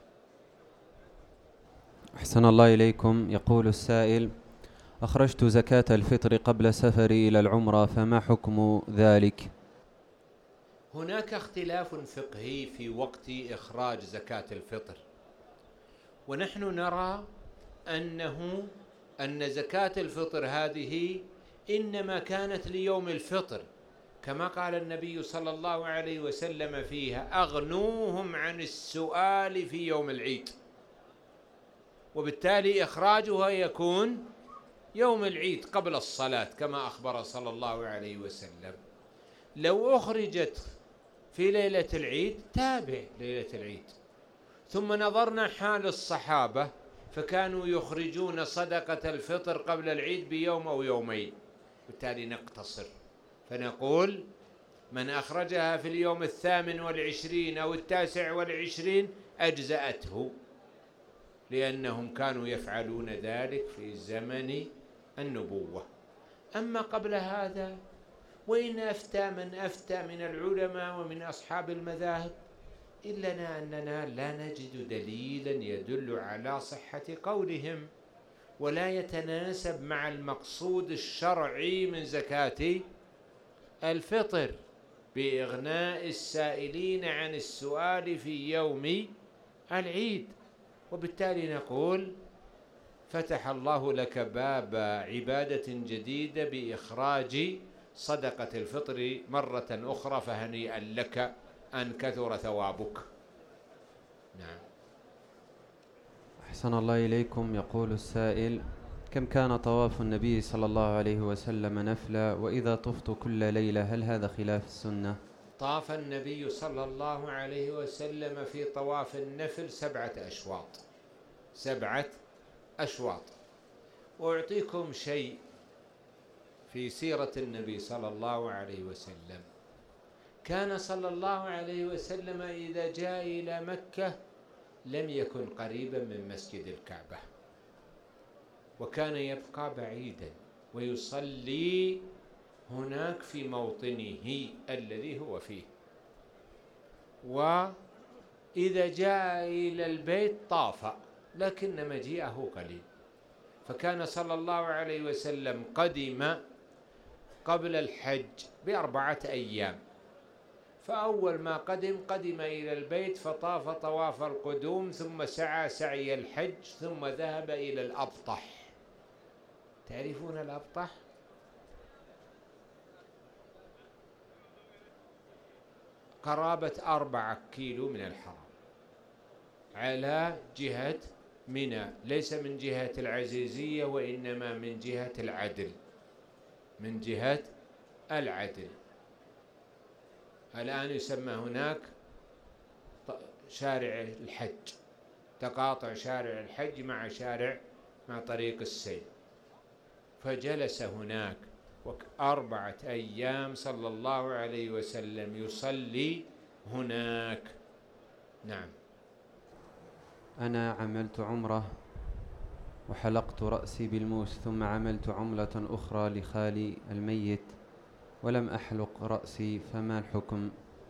أحسن الله إليكم. يقول السائل: أخرجت زكاة الفطر قبل سفري إلى العمرة، فما حكم ذلك؟ هناك اختلاف فقهي في وقت إخراج زكاة الفطر، ونحن نرى أن زكاة الفطر هذه إنما كانت ليوم الفطر، كما قال النبي صلى الله عليه وسلم فيها: أغنوهم عن السؤال في يوم العيد. وبالتالي إخراجها يكون يوم العيد قبل الصلاة، كما أخبر صلى الله عليه وسلم. لو أخرجت في ليلة العيد تابع ليلة العيد. ثم نظرنا حال الصحابة، فكانوا يخرجون صدقة الفطر قبل العيد بيوم أو يومين، بالتالي نقتصر فنقول: من أخرجها في اليوم 28 أو 29 أجزأته، لأنهم كانوا يفعلون ذلك في زمن النبوة. أما قبل هذا، وإن أفتى من أفتى من العلماء ومن أصحاب المذاهب، إلا أننا لا نجد دليلا يدل على صحة قولهم، ولا يتناسب مع المقصود الشرعي من زكاة الفطر بإغناء السائلين عن السؤال في يوم العيد. وبالتالي نقول: فتح الله لك باب عبادة جديدة بإخراج صدقة الفطر مرة أخرى، فهنيئا لك أن كثر ثوابك. نعم. أحسن الله إليكم. يقول السائل: كم كان طواف النبي صلى الله عليه وسلم نفلا؟ وإذا طفت كل ليلة هل هذا خلاف السنة؟ طاف النبي صلى الله عليه وسلم في طواف النفل 7 أشواط. 7 أشواط. وأعطيكم شيء في سيرة النبي صلى الله عليه وسلم. كان صلى الله عليه وسلم إذا جاء إلى مكة لم يكن قريبا من مسجد الكعبة، وكان يبقى بعيدا ويصلي هناك في موطنه الذي هو فيه. وإذا جاء إلى البيت طاف، لكن مجيئه قليل. فكان صلى الله عليه وسلم قدم قبل الحج ب4 أيام، فأول ما قدم إلى البيت فطاف طواف القدوم، ثم سعى سعي الحج، ثم ذهب إلى الأبطح. تعرفون الأبطح؟ قرابة 4 كيلو من الحرم، على جهة منى، ليس من جهة العزيزية وإنما من جهة العدل، من جهة العدل. الآن يسمى هناك شارع الحج، تقاطع شارع الحج مع طريق السيل. فجلس هناك 4 أيام صلى الله عليه وسلم يصلي هناك. نعم. أنا عملت عمرة وحلقت رأسي بالموس، ثم عملت عملة أخرى لخالي الميت ولم أحلق رأسي، فما الحكم؟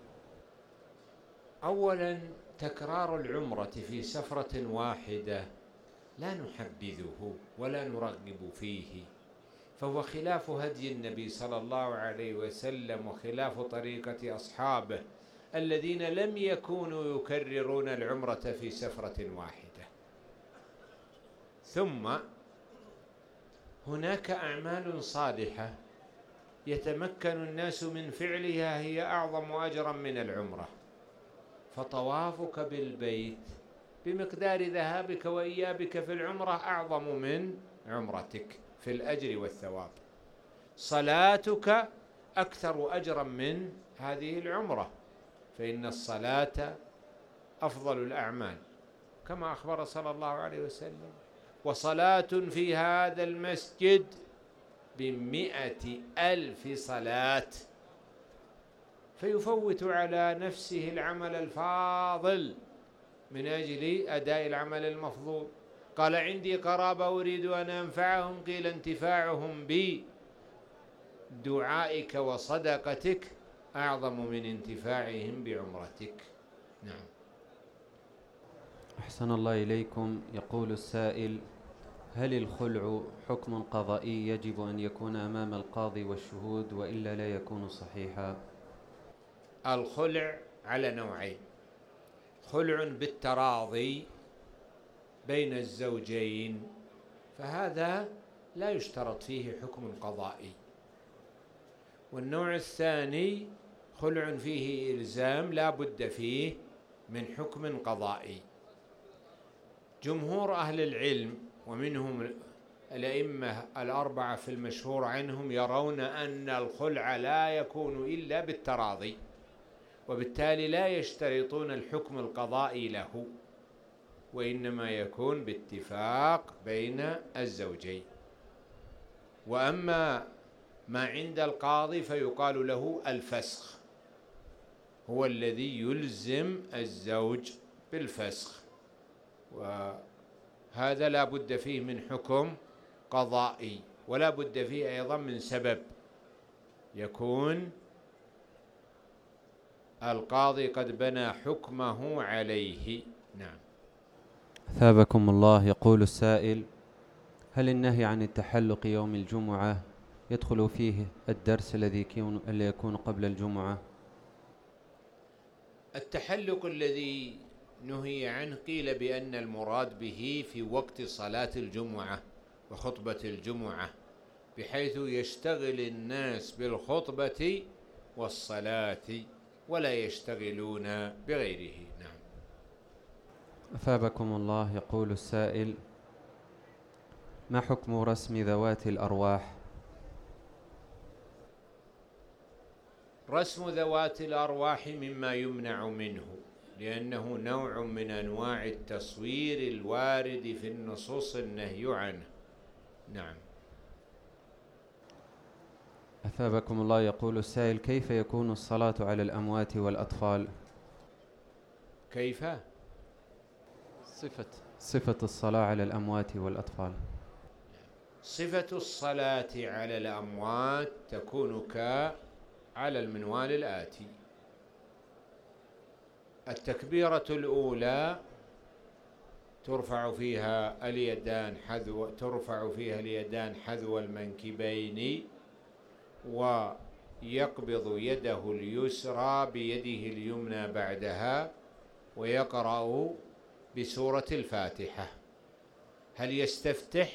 أولا، تكرار العمرة في سفرة واحدة لا نحبذه ولا نرغب فيه، فهو خلاف هدي النبي صلى الله عليه وسلم وخلاف طريقة أصحابه الذين لم يكونوا يكررون العمرة في سفرة واحدة. ثم هناك أعمال صالحة يتمكن الناس من فعلها هي أعظم أجرا من العمرة، فطوافك بالبيت بمقدار ذهابك وإيابك في العمرة أعظم من عمرتك في الأجر والثواب. صلاتك أكثر أجرا من هذه العمرة، فإن الصلاة أفضل الأعمال كما أخبر صلى الله عليه وسلم. وصلاة في هذا المسجد ب100,000 صلاة، فيفوت على نفسه العمل الفاضل من أجل أداء العمل المفضول. قال عندي قرابة أريد أن أنفعهم، قيل انتفاعهم بدعائك وصدقتك أعظم من انتفاعهم بعمرتك. نعم. أحسن الله إليكم. يقول السائل: هل الخلع حكم قضائي يجب أن يكون أمام القاضي والشهود وإلا لا يكون صحيحا؟ الخلع على نوعين: خلع بالتراضي بين الزوجين، فهذا لا يشترط فيه حكم قضائي. والنوع الثاني خلع فيه إلزام لا بد فيه من حكم قضائي. جمهور أهل العلم ومنهم الأئمة الأربعة في المشهور عنهم يرون أن الخلع لا يكون إلا بالتراضي، وبالتالي لا يشترطون الحكم القضائي له، وإنما يكون باتفاق بين الزوجين. وأما ما عند القاضي فيقال له الفسخ، هو الذي يلزم الزوج بالفسخ، وهذا لا بد فيه من حكم قضائي، ولا بد فيه أيضا من سبب يكون القاضي قد بنى حكمه عليه. نعم. أثابكم الله. يقول السائل: هل النهي عن التحلق يوم الجمعة يدخل فيه الدرس الذي يكون قبل الجمعة؟ التحلق الذي نهي عنه قيل بأن المراد به في وقت صلاة الجمعة وخطبة الجمعة، بحيث يشتغل الناس بالخطبة والصلاة ولا يشتغلون بغيره. نعم. أثابكم الله. يقول السائل: ما حكم رسم ذوات الأرواح؟ رسم ذوات الأرواح مما يمنع منه، لأنه نوع من أنواع التصوير الوارد في النصوص النهي عنه. نعم. أثابكم الله. يقول السائل: كيف يكون الصلاة على الأموات والأطفال؟ كيف؟ صفة الصلاة على الأموات والأطفال. صفة الصلاة على الأموات تكون على المنوال الآتي: التكبيرة الأولى ترفع فيها اليدان حذو المنكبين، ويقبض يده اليسرى بيده اليمنى بعدها، ويقرأ بسورة الفاتحة. هل يستفتح؟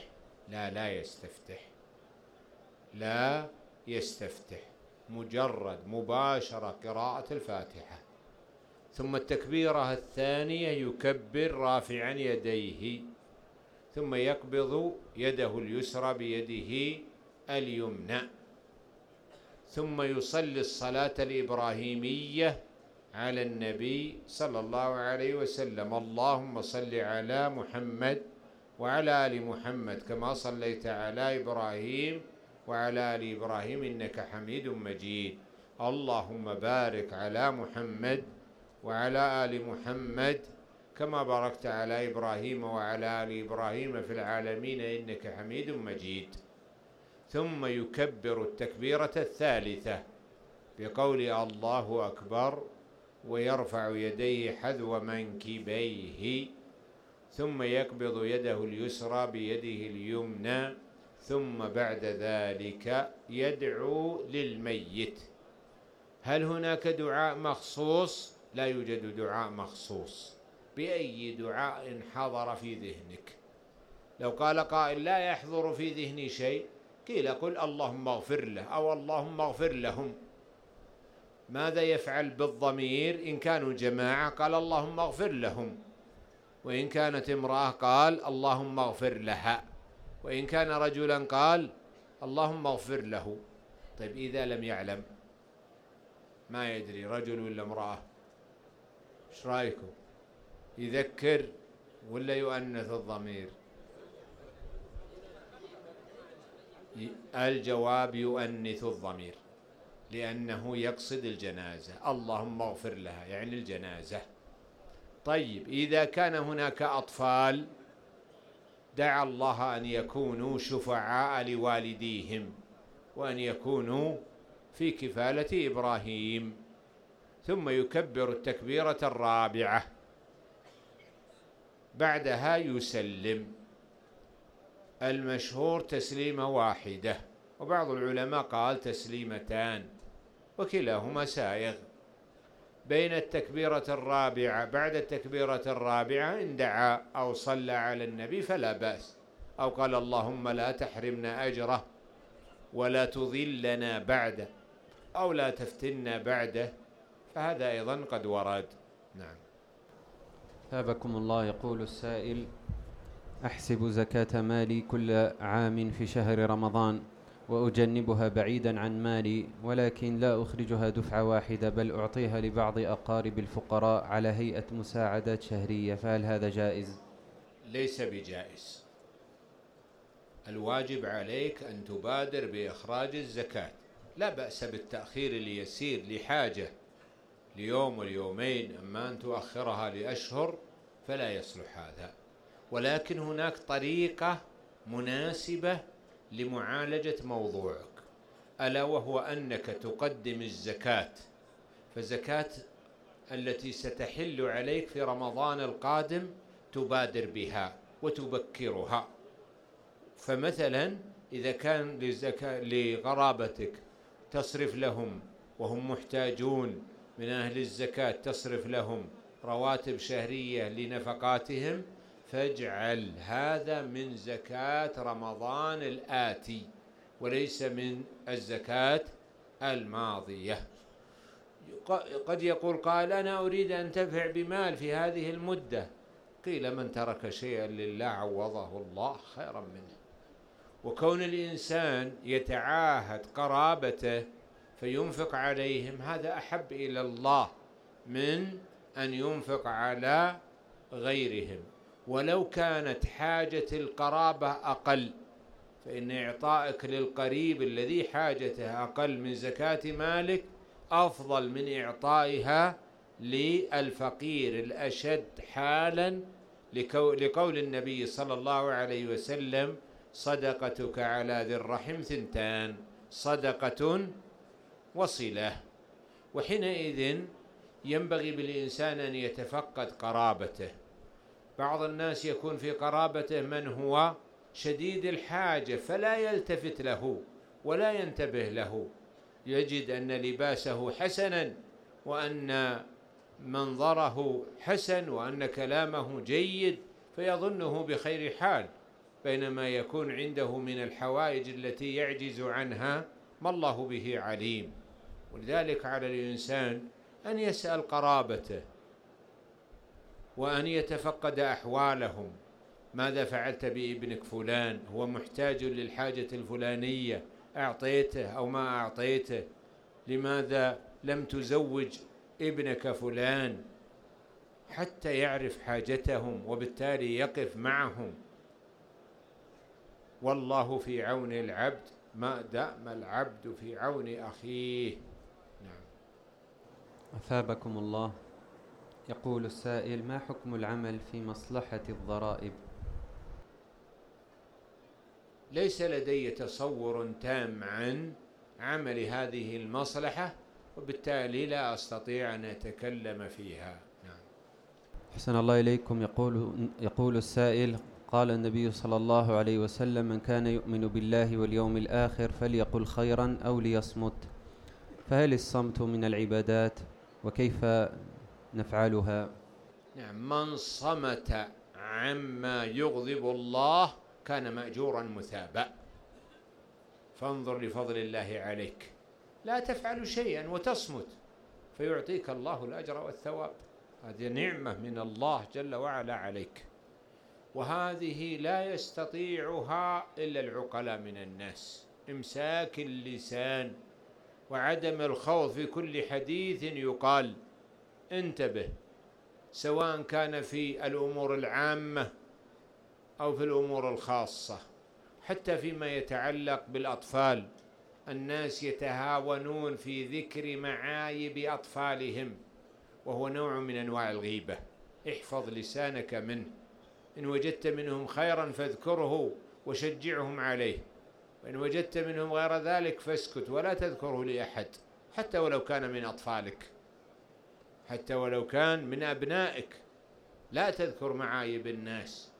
لا يستفتح، مجرد مباشرة قراءة الفاتحة. ثم التكبيرة الثانية يكبر رافعا يديه، ثم يقبض يده اليسرى بيده اليمنى، ثم يصلي الصلاة الإبراهيمية على النبي صلى الله عليه وسلم: اللهم صل على محمد وعلى آل محمد كما صليت على إبراهيم وعلى آل إبراهيم إنك حميد مجيد، اللهم بارك على محمد وعلى آل محمد كما باركت على إبراهيم وعلى آل إبراهيم في العالمين إنك حميد مجيد. ثم يكبر التكبيرة الثالثة بقول الله أكبر، ويرفع يديه حذو منكبيه، ثم يقبض يده اليسرى بيده اليمنى، ثم بعد ذلك يدعو للميت. هل هناك دعاء مخصوص؟ لا يوجد دعاء مخصوص. بأي دعاء حضر في ذهنك. لو قال قائل لا يحضر في ذهني شيء، قيل قل اللهم اغفر له أو اللهم اغفر لهم. ماذا يفعل بالضمير؟ إن كانوا جماعة قال اللهم اغفر لهم، وإن كانت امرأة قال اللهم اغفر لها، وإن كان رجلا قال اللهم اغفر له. طيب إذا لم يعلم، ما يدري رجل ولا امرأة، ايش رأيكم؟ يذكر ولا يؤنث الضمير؟ الجواب يؤنث الضمير، لأنه يقصد الجنازة. اللهم اغفر لها يعني الجنازة. طيب إذا كان هناك أطفال دعا الله أن يكونوا شفعاء لوالديهم، وأن يكونوا في كفالة إبراهيم، ثم يكبر التكبيرة الرابعة، بعدها يسلم. المشهور تسليمة واحدة، وبعض العلماء قال تسليمتان، وكلاهما سائغ. بين التكبيرة الرابعة بعد التكبيرة الرابعة إن دعا أو صلى على النبي فلا بأس، أو قال اللهم لا تحرمنا أجره ولا تضلنا بعده أو لا تفتنا بعده، فهذا أيضا قد ورد. نعم. ثابكم الله. يقول السائل: أحسب زكاة مالي كل عام في شهر رمضان، وأجنبها بعيدا عن مالي، ولكن لا أخرجها دفعة واحدة، بل أعطيها لبعض أقارب الفقراء على هيئة مساعدات شهرية، فهل هذا جائز؟ ليس بجائز. الواجب عليك أن تبادر بإخراج الزكاة. لا بأس بالتأخير اليسير لحاجة ليوم واليومين، أما أن تؤخرها لأشهر فلا يصلح هذا. ولكن هناك طريقة مناسبة لمعالجة موضوعك، ألا وهو أنك تقدم الزكاة، فزكاة التي ستحل عليك في رمضان القادم تبادر بها وتبكرها. فمثلا إذا كان لقرابتك تصرف لهم وهم محتاجون من أهل الزكاة، تصرف لهم رواتب شهرية لنفقاتهم، فاجعل هذا من زكاة رمضان الآتي وليس من الزكاة الماضية. قد يقول قائل أنا أريد أن تنتفع بمال في هذه المدة، قيل من ترك شيئا لله عوضه الله خيرا منه. وكون الإنسان يتعاهد قرابته فينفق عليهم هذا أحب إلى الله من أن ينفق على غيرهم، ولو كانت حاجة القرابة أقل، فإن إعطائك للقريب الذي حاجته أقل من زكاة مالك أفضل من إعطائها للفقير الأشد حالا، لقول النبي صلى الله عليه وسلم: صدقتك على ذي الرحم ثنتان، صدقة وصلة. وحينئذ ينبغي بالإنسان أن يتفقد قرابته. بعض الناس يكون في قرابته من هو شديد الحاجة فلا يلتفت له ولا ينتبه له، يجد أن لباسه حسنا وأن منظره حسن وأن كلامه جيد فيظنه بخير حال، بينما يكون عنده من الحوائج التي يعجز عنها ما الله به عليم. ولذلك على الإنسان أن يسأل قرابته وأن يتفقد أحوالهم. ماذا فعلت بابنك فلان؟ هو محتاج للحاجة الفلانية، أعطيته أو ما أعطيته؟ لماذا لم تزوج ابنك فلان؟ حتى يعرف حاجتهم وبالتالي يقف معهم. والله في عون العبد ما دام العبد في عون أخيه. نعم. أثابكم الله. يقول السائل: ما حكم العمل في مصلحة الضرائب؟ ليس لدي تصور تام عن عمل هذه المصلحة، وبالتالي لا أستطيع أن أتكلم فيها. نعم. أحسن الله إليكم. يقول السائل: قال النبي صلى الله عليه وسلم: من كان يؤمن بالله واليوم الآخر فليقل خيرا أو ليصمت. فهل الصمت من العبادات وكيف نفعلها؟ نعم، من صمت عما يغضب الله كان مأجورا مثابا. فانظر لفضل الله عليك، لا تفعل شيئا وتصمت فيعطيك الله الأجر والثواب. هذه نعمة من الله جل وعلا عليك، وهذه لا يستطيعها إلا العقلاء من الناس. إمساك اللسان وعدم الخوض في كل حديث يقال. انتبه، سواء كان في الأمور العامة أو في الأمور الخاصة، حتى فيما يتعلق بالأطفال. الناس يتهاونون في ذكر معايب أطفالهم، وهو نوع من أنواع الغيبة. احفظ لسانك منه. إن وجدت منهم خيرا فاذكره وشجعهم عليه، وإن وجدت منهم غير ذلك فاسكت ولا تذكره لأحد، حتى ولو كان من أطفالك، حتى ولو كان من أبنائك، لا تذكر معايب الناس.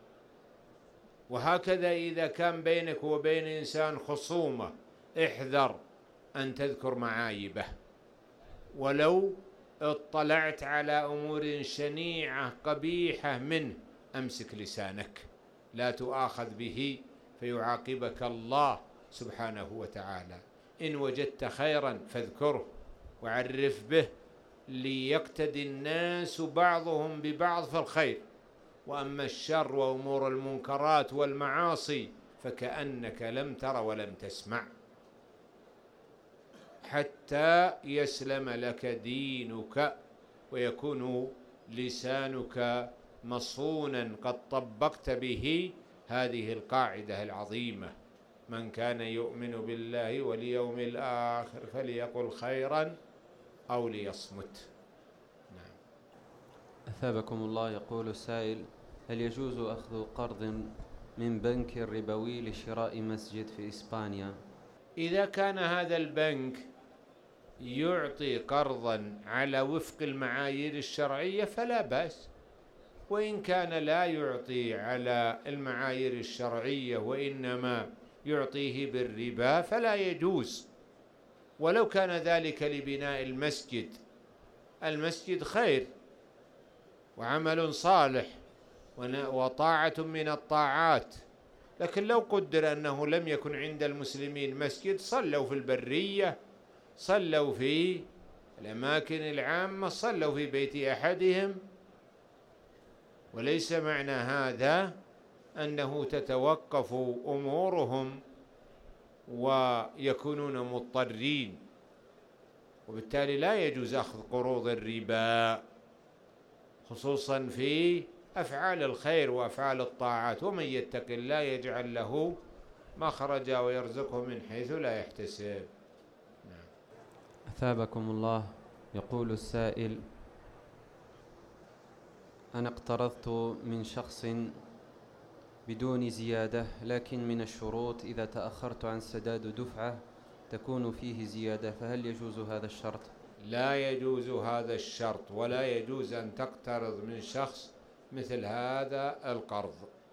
وهكذا إذا كان بينك وبين إنسان خصومة، احذر أن تذكر معايبه، ولو اطلعت على أمور شنيعة قبيحة منه أمسك لسانك، لا تؤاخذ به فيعاقبك الله سبحانه وتعالى. إن وجدت خيرا فاذكره وعرف به ليقتدي الناس بعضهم ببعض في الخير. وأما الشر وأمور المنكرات والمعاصي فكأنك لم تر ولم تسمع، حتى يسلم لك دينك ويكون لسانك مصونا قد طبقت به هذه القاعدة العظيمة: من كان يؤمن بالله واليوم الآخر فليقل خيرا أو ليصمت. نعم. أثابكم الله. يقول السائل: هل يجوز أخذ قرض من بنك ربوي لشراء مسجد في إسبانيا؟ إذا كان هذا البنك يعطي قرضا على وفق المعايير الشرعية فلا بأس، وإن كان لا يعطي على المعايير الشرعية وإنما يعطيه بالربا فلا يجوز. ولو كان ذلك لبناء المسجد، المسجد خير وعمل صالح وطاعة من الطاعات، لكن لو قدر أنه لم يكن عند المسلمين مسجد، صلوا في البرية، صلوا في الأماكن العامة، صلوا في بيت أحدهم. وليس معنى هذا أنه تتوقف أمورهم ويكونون مضطرين، وبالتالي لا يجوز أخذ قروض الربا، خصوصا في أفعال الخير وأفعال الطاعات. ومن يتق الله يجعل له مخرجا ويرزقه من حيث لا يحتسب. نعم. أثابكم الله. يقول السائل: أنا اقترضت من شخص بدون زيادة، لكن من الشروط إذا تأخرت عن سداد دفعة تكون فيه زيادة، فهل يجوز هذا الشرط؟ لا يجوز هذا الشرط، ولا يجوز أن تقترض من شخص مثل هذا القرض،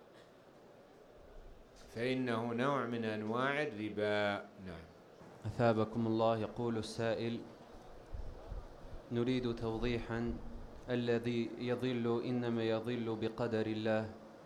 فإنه نوع من أنواع الربا. نعم. أثابكم الله. يقول السائل: نريد توضيحا، الذي يضل إنما يضل بقدر الله.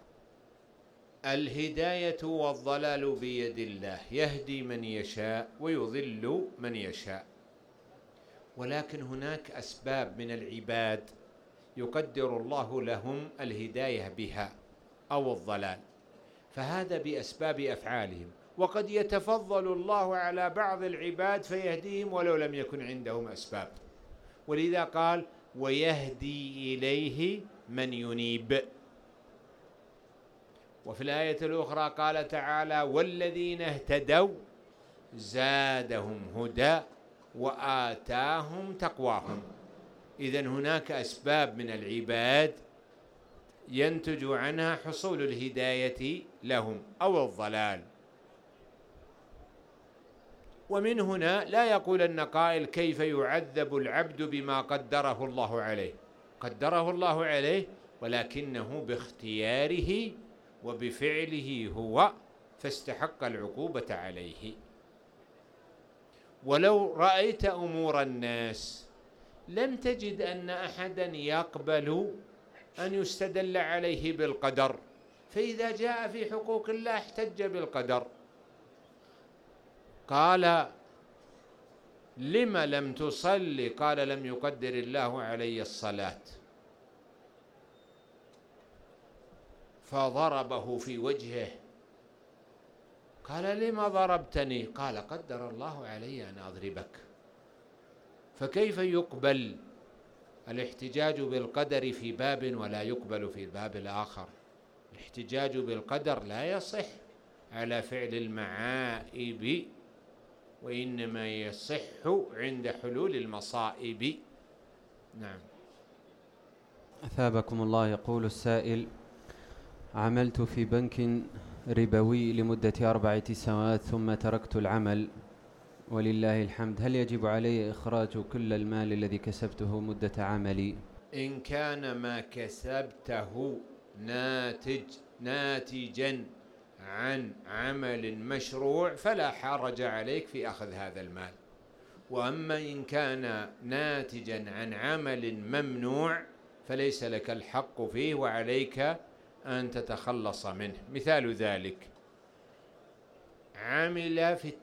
الهداية والضلال بيد الله، يهدي من يشاء ويضل من يشاء، ولكن هناك أسباب من العباد يقدر الله لهم الهداية بها أو الضلال، فهذا بأسباب أفعالهم. وقد يتفضل الله على بعض العباد فيهديهم ولو لم يكن عندهم أسباب، ولذا قال: ويهدي إليه من ينيب. وفي الآية الأخرى قال تعالى: والذين اهتدوا زادهم هدى وآتاهم تقواهم. إذن هناك أسباب من العباد ينتج عنها حصول الهداية لهم أو الضلال. ومن هنا لا يقولن قائل: كيف يعذب العبد بما قدره الله عليه؟ قدره الله عليه ولكنه باختياره وبفعله هو، فاستحق العقوبة عليه. ولو رأيت أمور الناس لم تجد أن أحدا يقبل أن يستدل عليه بالقدر، فإذا جاء في حقوق الله احتج بالقدر. قال: لم لم تصلي؟ قال: لم يقدر الله علي الصلاة. فضربه في وجهه. قال: لم ضربتني؟ قال: قدر الله علي أن أضربك. فكيف يقبل الاحتجاج بالقدر في باب ولا يقبل في الباب الآخر؟ الاحتجاج بالقدر لا يصح على فعل المعائب، وإنما يصح عند حلول المصائب. نعم. أثابكم الله. يقول السائل: عملت في بنك ربوي لمدة 4 سنوات ثم تركت العمل ولله الحمد، هل يجب علي إخراج كل المال الذي كسبته مدة عملي؟ إن كان ما كسبته ناتجا عن عمل مشروع فلا حرج عليك في أخذ هذا المال، وأما إن كان ناتجا عن عمل ممنوع فليس لك الحق فيه وعليك أن تتخلص منه. مثال ذلك: عمل في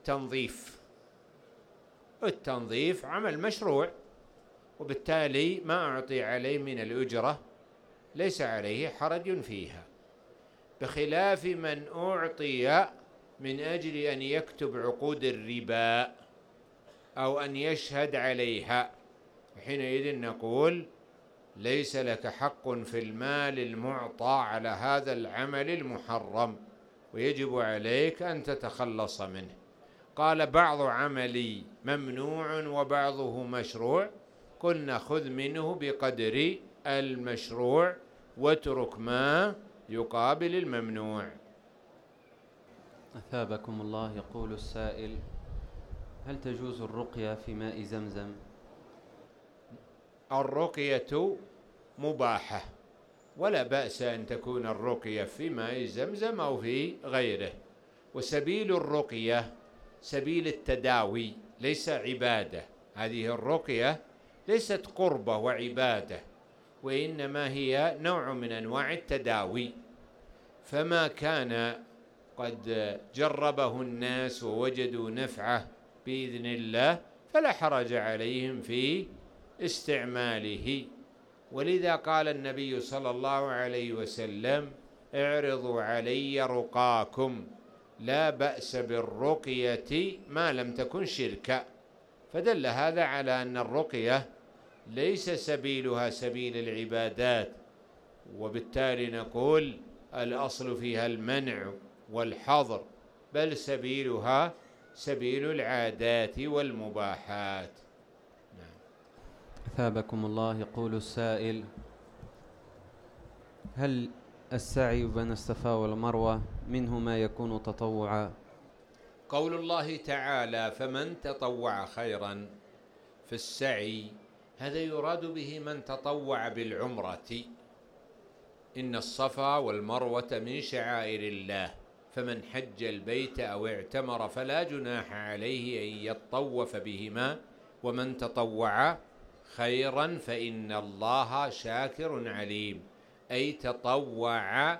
التنظيف عمل مشروع، وبالتالي ما أعطي عليه من الأجرة، ليس عليه حرج فيها، بخلاف من أعطي من أجل أن يكتب عقود الربا أو أن يشهد عليها، حينئذ نقول: ليس لك حق في المال المعطى على هذا العمل المحرم، ويجب عليك أن تتخلص منه. قال: بعض عملي ممنوع وبعضه مشروع، قلنا: خذ منه بقدر المشروع واترك ما يقابل الممنوع. أثابكم الله. يقول السائل: هل تجوز الرقية في ماء زمزم؟ الرقية مباحة، ولا بأس أن تكون الرقية في ماء زمزم أو في غيره، وسبيل الرقية سبيل التداوي ليس عبادة. هذه الرقية ليست قربة وعبادة، وإنما هي نوع من أنواع التداوي، فما كان قد جربه الناس ووجدوا نفعه بإذن الله فلا حرج عليهم في استعماله. ولذا قال النبي صلى الله عليه وسلم: اعرضوا علي رقاكم، لا بأس بالرقية ما لم تكن شركا. فدل هذا على أن الرقية ليس سبيلها سبيل العبادات، وبالتالي نقول الأصل فيها المنع والحظر، بل سبيلها سبيل العادات والمباحات. أثابكم الله. يقول السائل: هل السعي بين الصفا والمروة منه ما يكون تطوعا؟ قول الله تعالى: فمن تطوع خيرا في السعي، هذا يراد به من تطوع بالعمرة. إن الصفا والمروة من شعائر الله، فمن حج البيت أو اعتمر فلا جناح عليه أن يطوف بهما، ومن تطوع خيرا فإن الله شاكر عليم، أي تطوع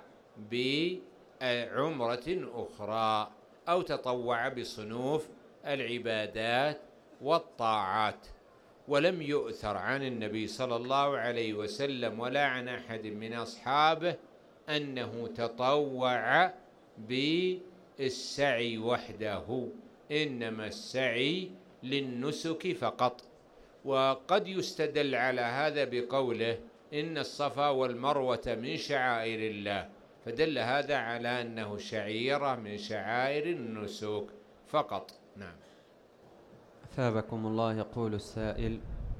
بعمرة أخرى أو تطوع بصنوف العبادات والطاعات. ولم يؤثر عن النبي صلى الله عليه وسلم ولا عن أحد من أصحابه أنه تطوع بالسعي وحده، إنما السعي للنسك فقط. وقد يستدل على هذا بقوله: إن الصفا والمروة من شعائر الله، فدل هذا على أنه شعيرة من شعائر النسك فقط. نعم. أثابكم الله. يقول السائل: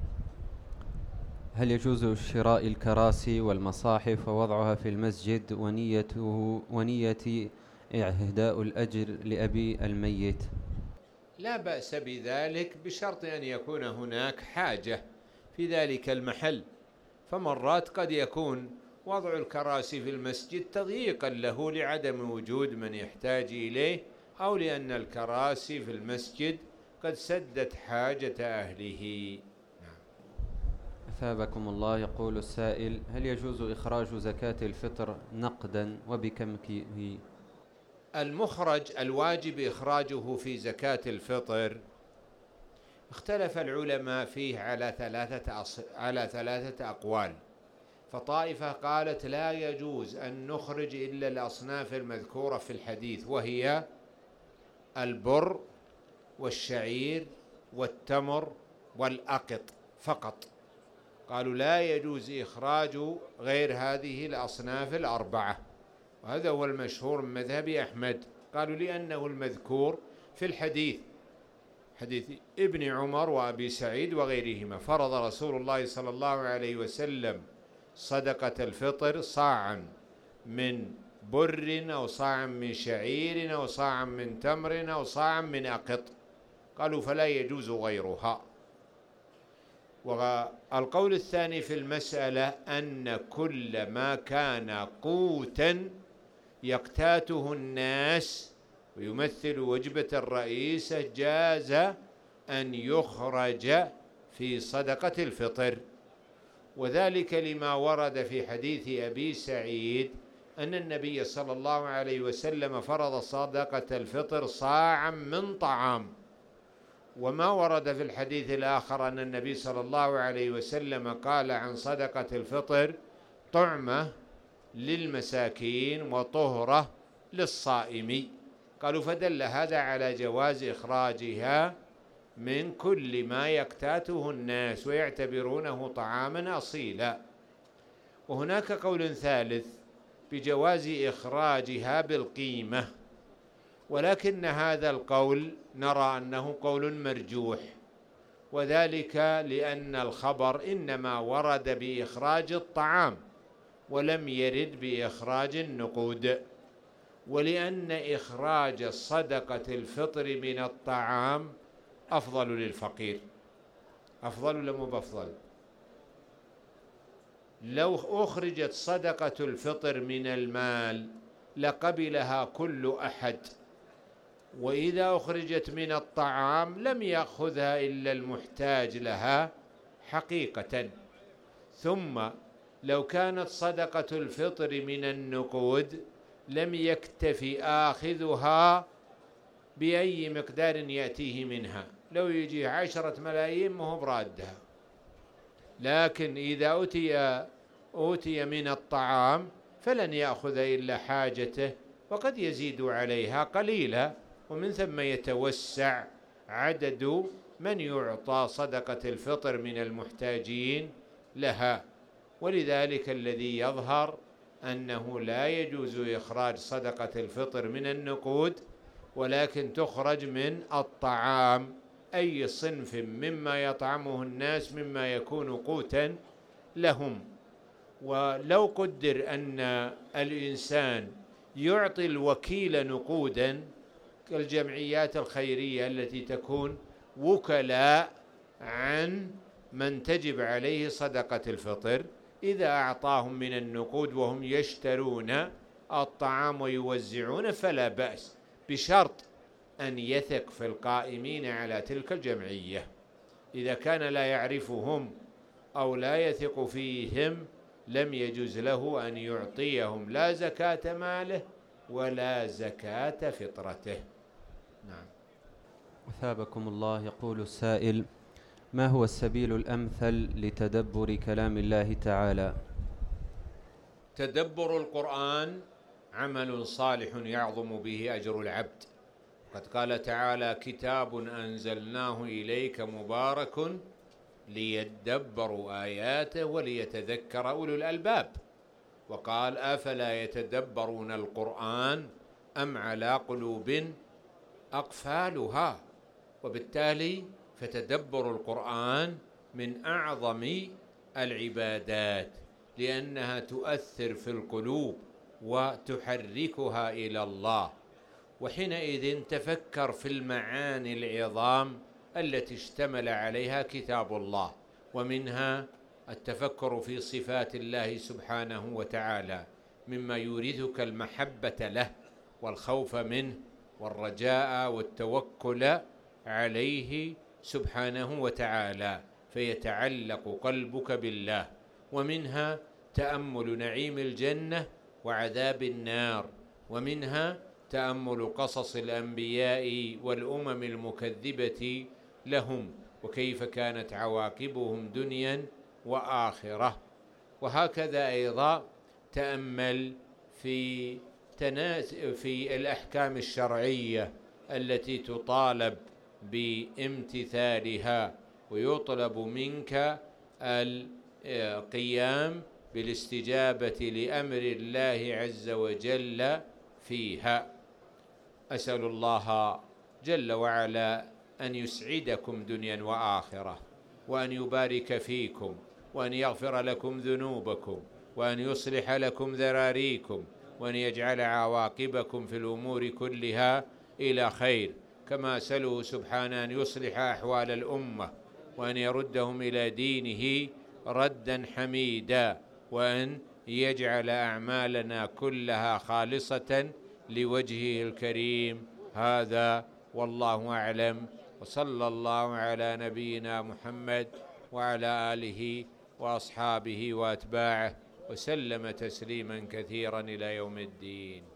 هل يجوز شراء الكراسي والمصاحف ووضعها في المسجد ونية إهداء الأجر لأبي الميت؟ لا بأس بذلك، بشرط أن يكون هناك حاجة في ذلك المحل، فمرات قد يكون وضع الكراسي في المسجد تضييقا له لعدم وجود من يحتاج إليه، أو لأن الكراسي في المسجد قد سدت حاجة أهله. أثابكم الله. يقول السائل: هل يجوز إخراج زكاة الفطر نقدا وبكم هي؟ المخرج الواجب إخراجه في زكاة الفطر اختلف العلماء فيه على ثلاثة أقوال. فطائفة قالت لا يجوز أن نخرج إلا الأصناف المذكورة في الحديث، وهي البر والشعير والتمر والأقط فقط. قالوا لا يجوز إخراج غير هذه الأصناف الأربعة، وهذا هو المشهور من مذهب أحمد. قالوا لأنه المذكور في الحديث، حديث ابن عمر وأبي سعيد وغيرهما: فرض رسول الله صلى الله عليه وسلم صدقة الفطر صاعا من بر أو صاعا من شعير أو صاعا من تمر أو صاعا من أقط. قالوا فلا يجوز غيرها. والقول الثاني في المسألة أن كل ما كان قوتا يقتاته الناس ويمثل وجبة الرئيسة جاز أن يخرج في صدقة الفطر، وذلك لما ورد في حديث أبي سعيد أن النبي صلى الله عليه وسلم فرض صدقة الفطر صاعا من طعام، وما ورد في الحديث الآخر أن النبي صلى الله عليه وسلم قال عن صدقة الفطر طعمة للمساكين وطهرة للصائم. قالوا فدل هذا على جواز إخراجها من كل ما يقتاته الناس ويعتبرونه طعاما أصيلا. وهناك قول ثالث بجواز إخراجها بالقيمة، ولكن هذا القول نرى أنه قول مرجوح، وذلك لأن الخبر إنما ورد بإخراج الطعام ولم يرد بإخراج النقود، ولأن إخراج صدقة الفطر من الطعام أفضل للفقير. أفضل ولا مو بأفضل؟ لو أخرجت صدقة الفطر من المال لقبلها كل أحد، وإذا أخرجت من الطعام لم يأخذها إلا المحتاج لها حقيقة. ثم لو كانت صدقة الفطر من النقود لم يكتفي آخذها بأي مقدار يأتيه منها، لو يجي 10 ملايين ما هو برادها، لكن إذا أوتي من الطعام فلن يأخذ إلا حاجته، وقد يزيد عليها قليلا، ومن ثم يتوسع عدد من يعطى صدقة الفطر من المحتاجين لها. ولذلك الذي يظهر أنه لا يجوز إخراج صدقة الفطر من النقود، ولكن تخرج من الطعام، أي صنف مما يطعمه الناس مما يكون قوتا لهم. ولو قدر أن الإنسان يعطي الوكيل نقودا كالجمعيات الخيرية التي تكون وكلاء عن من تجب عليه صدقة الفطر، إذا أعطاهم من النقود وهم يشترون الطعام ويوزعون فلا بأس، بشرط أن يثق في القائمين على تلك الجمعية. إذا كان لا يعرفهم أو لا يثق فيهم لم يجوز له أن يعطيهم لا زكاة ماله ولا زكاة فطرته. نعم. أثابكم الله. يقول السائل: ما هو السبيل الأمثل لتدبر كلام الله تعالى؟ تدبر القرآن عمل صالح يعظم به أجر العبد. قد قال تعالى: كتاب أنزلناه إليك مبارك ليدبروا آياته وليتذكر أولو الألباب. وقال: أفلا يتدبرون القرآن أم على قلوب أقفالها. وبالتالي فتدبر القرآن من أعظم العبادات، لأنها تؤثر في القلوب وتحركها إلى الله، وحينئذ تفكر في المعاني العظام التي اشتمل عليها كتاب الله، ومنها التفكر في صفات الله سبحانه وتعالى مما يورثك المحبة له والخوف منه والرجاء والتوكل عليه سبحانه وتعالى، فيتعلق قلبك بالله. ومنها تأمل نعيم الجنة وعذاب النار، ومنها تأمل قصص الأنبياء والأمم المكذبة لهم وكيف كانت عواقبهم دنيا وآخرة. وهكذا أيضا تأمل في الأحكام الشرعية التي تطالب بامتثالها ويطلب منك القيام بالاستجابة لأمر الله عز وجل فيها. أسأل الله جل وعلا أن يسعدكم دنيا وآخرة، وأن يبارك فيكم، وأن يغفر لكم ذنوبكم، وأن يصلح لكم ذراريكم، وأن يجعل عواقبكم في الأمور كلها إلى خير، كما أسأله سبحانه أن يصلح أحوال الأمة، وأن يردهم إلى دينه ردا حميدا، وأن يجعل أعمالنا كلها خالصة لوجهه الكريم. هذا والله أعلم، وصلى الله على نبينا محمد وعلى آله وأصحابه وأتباعه وسلم تسليما كثيرا إلى يوم الدين.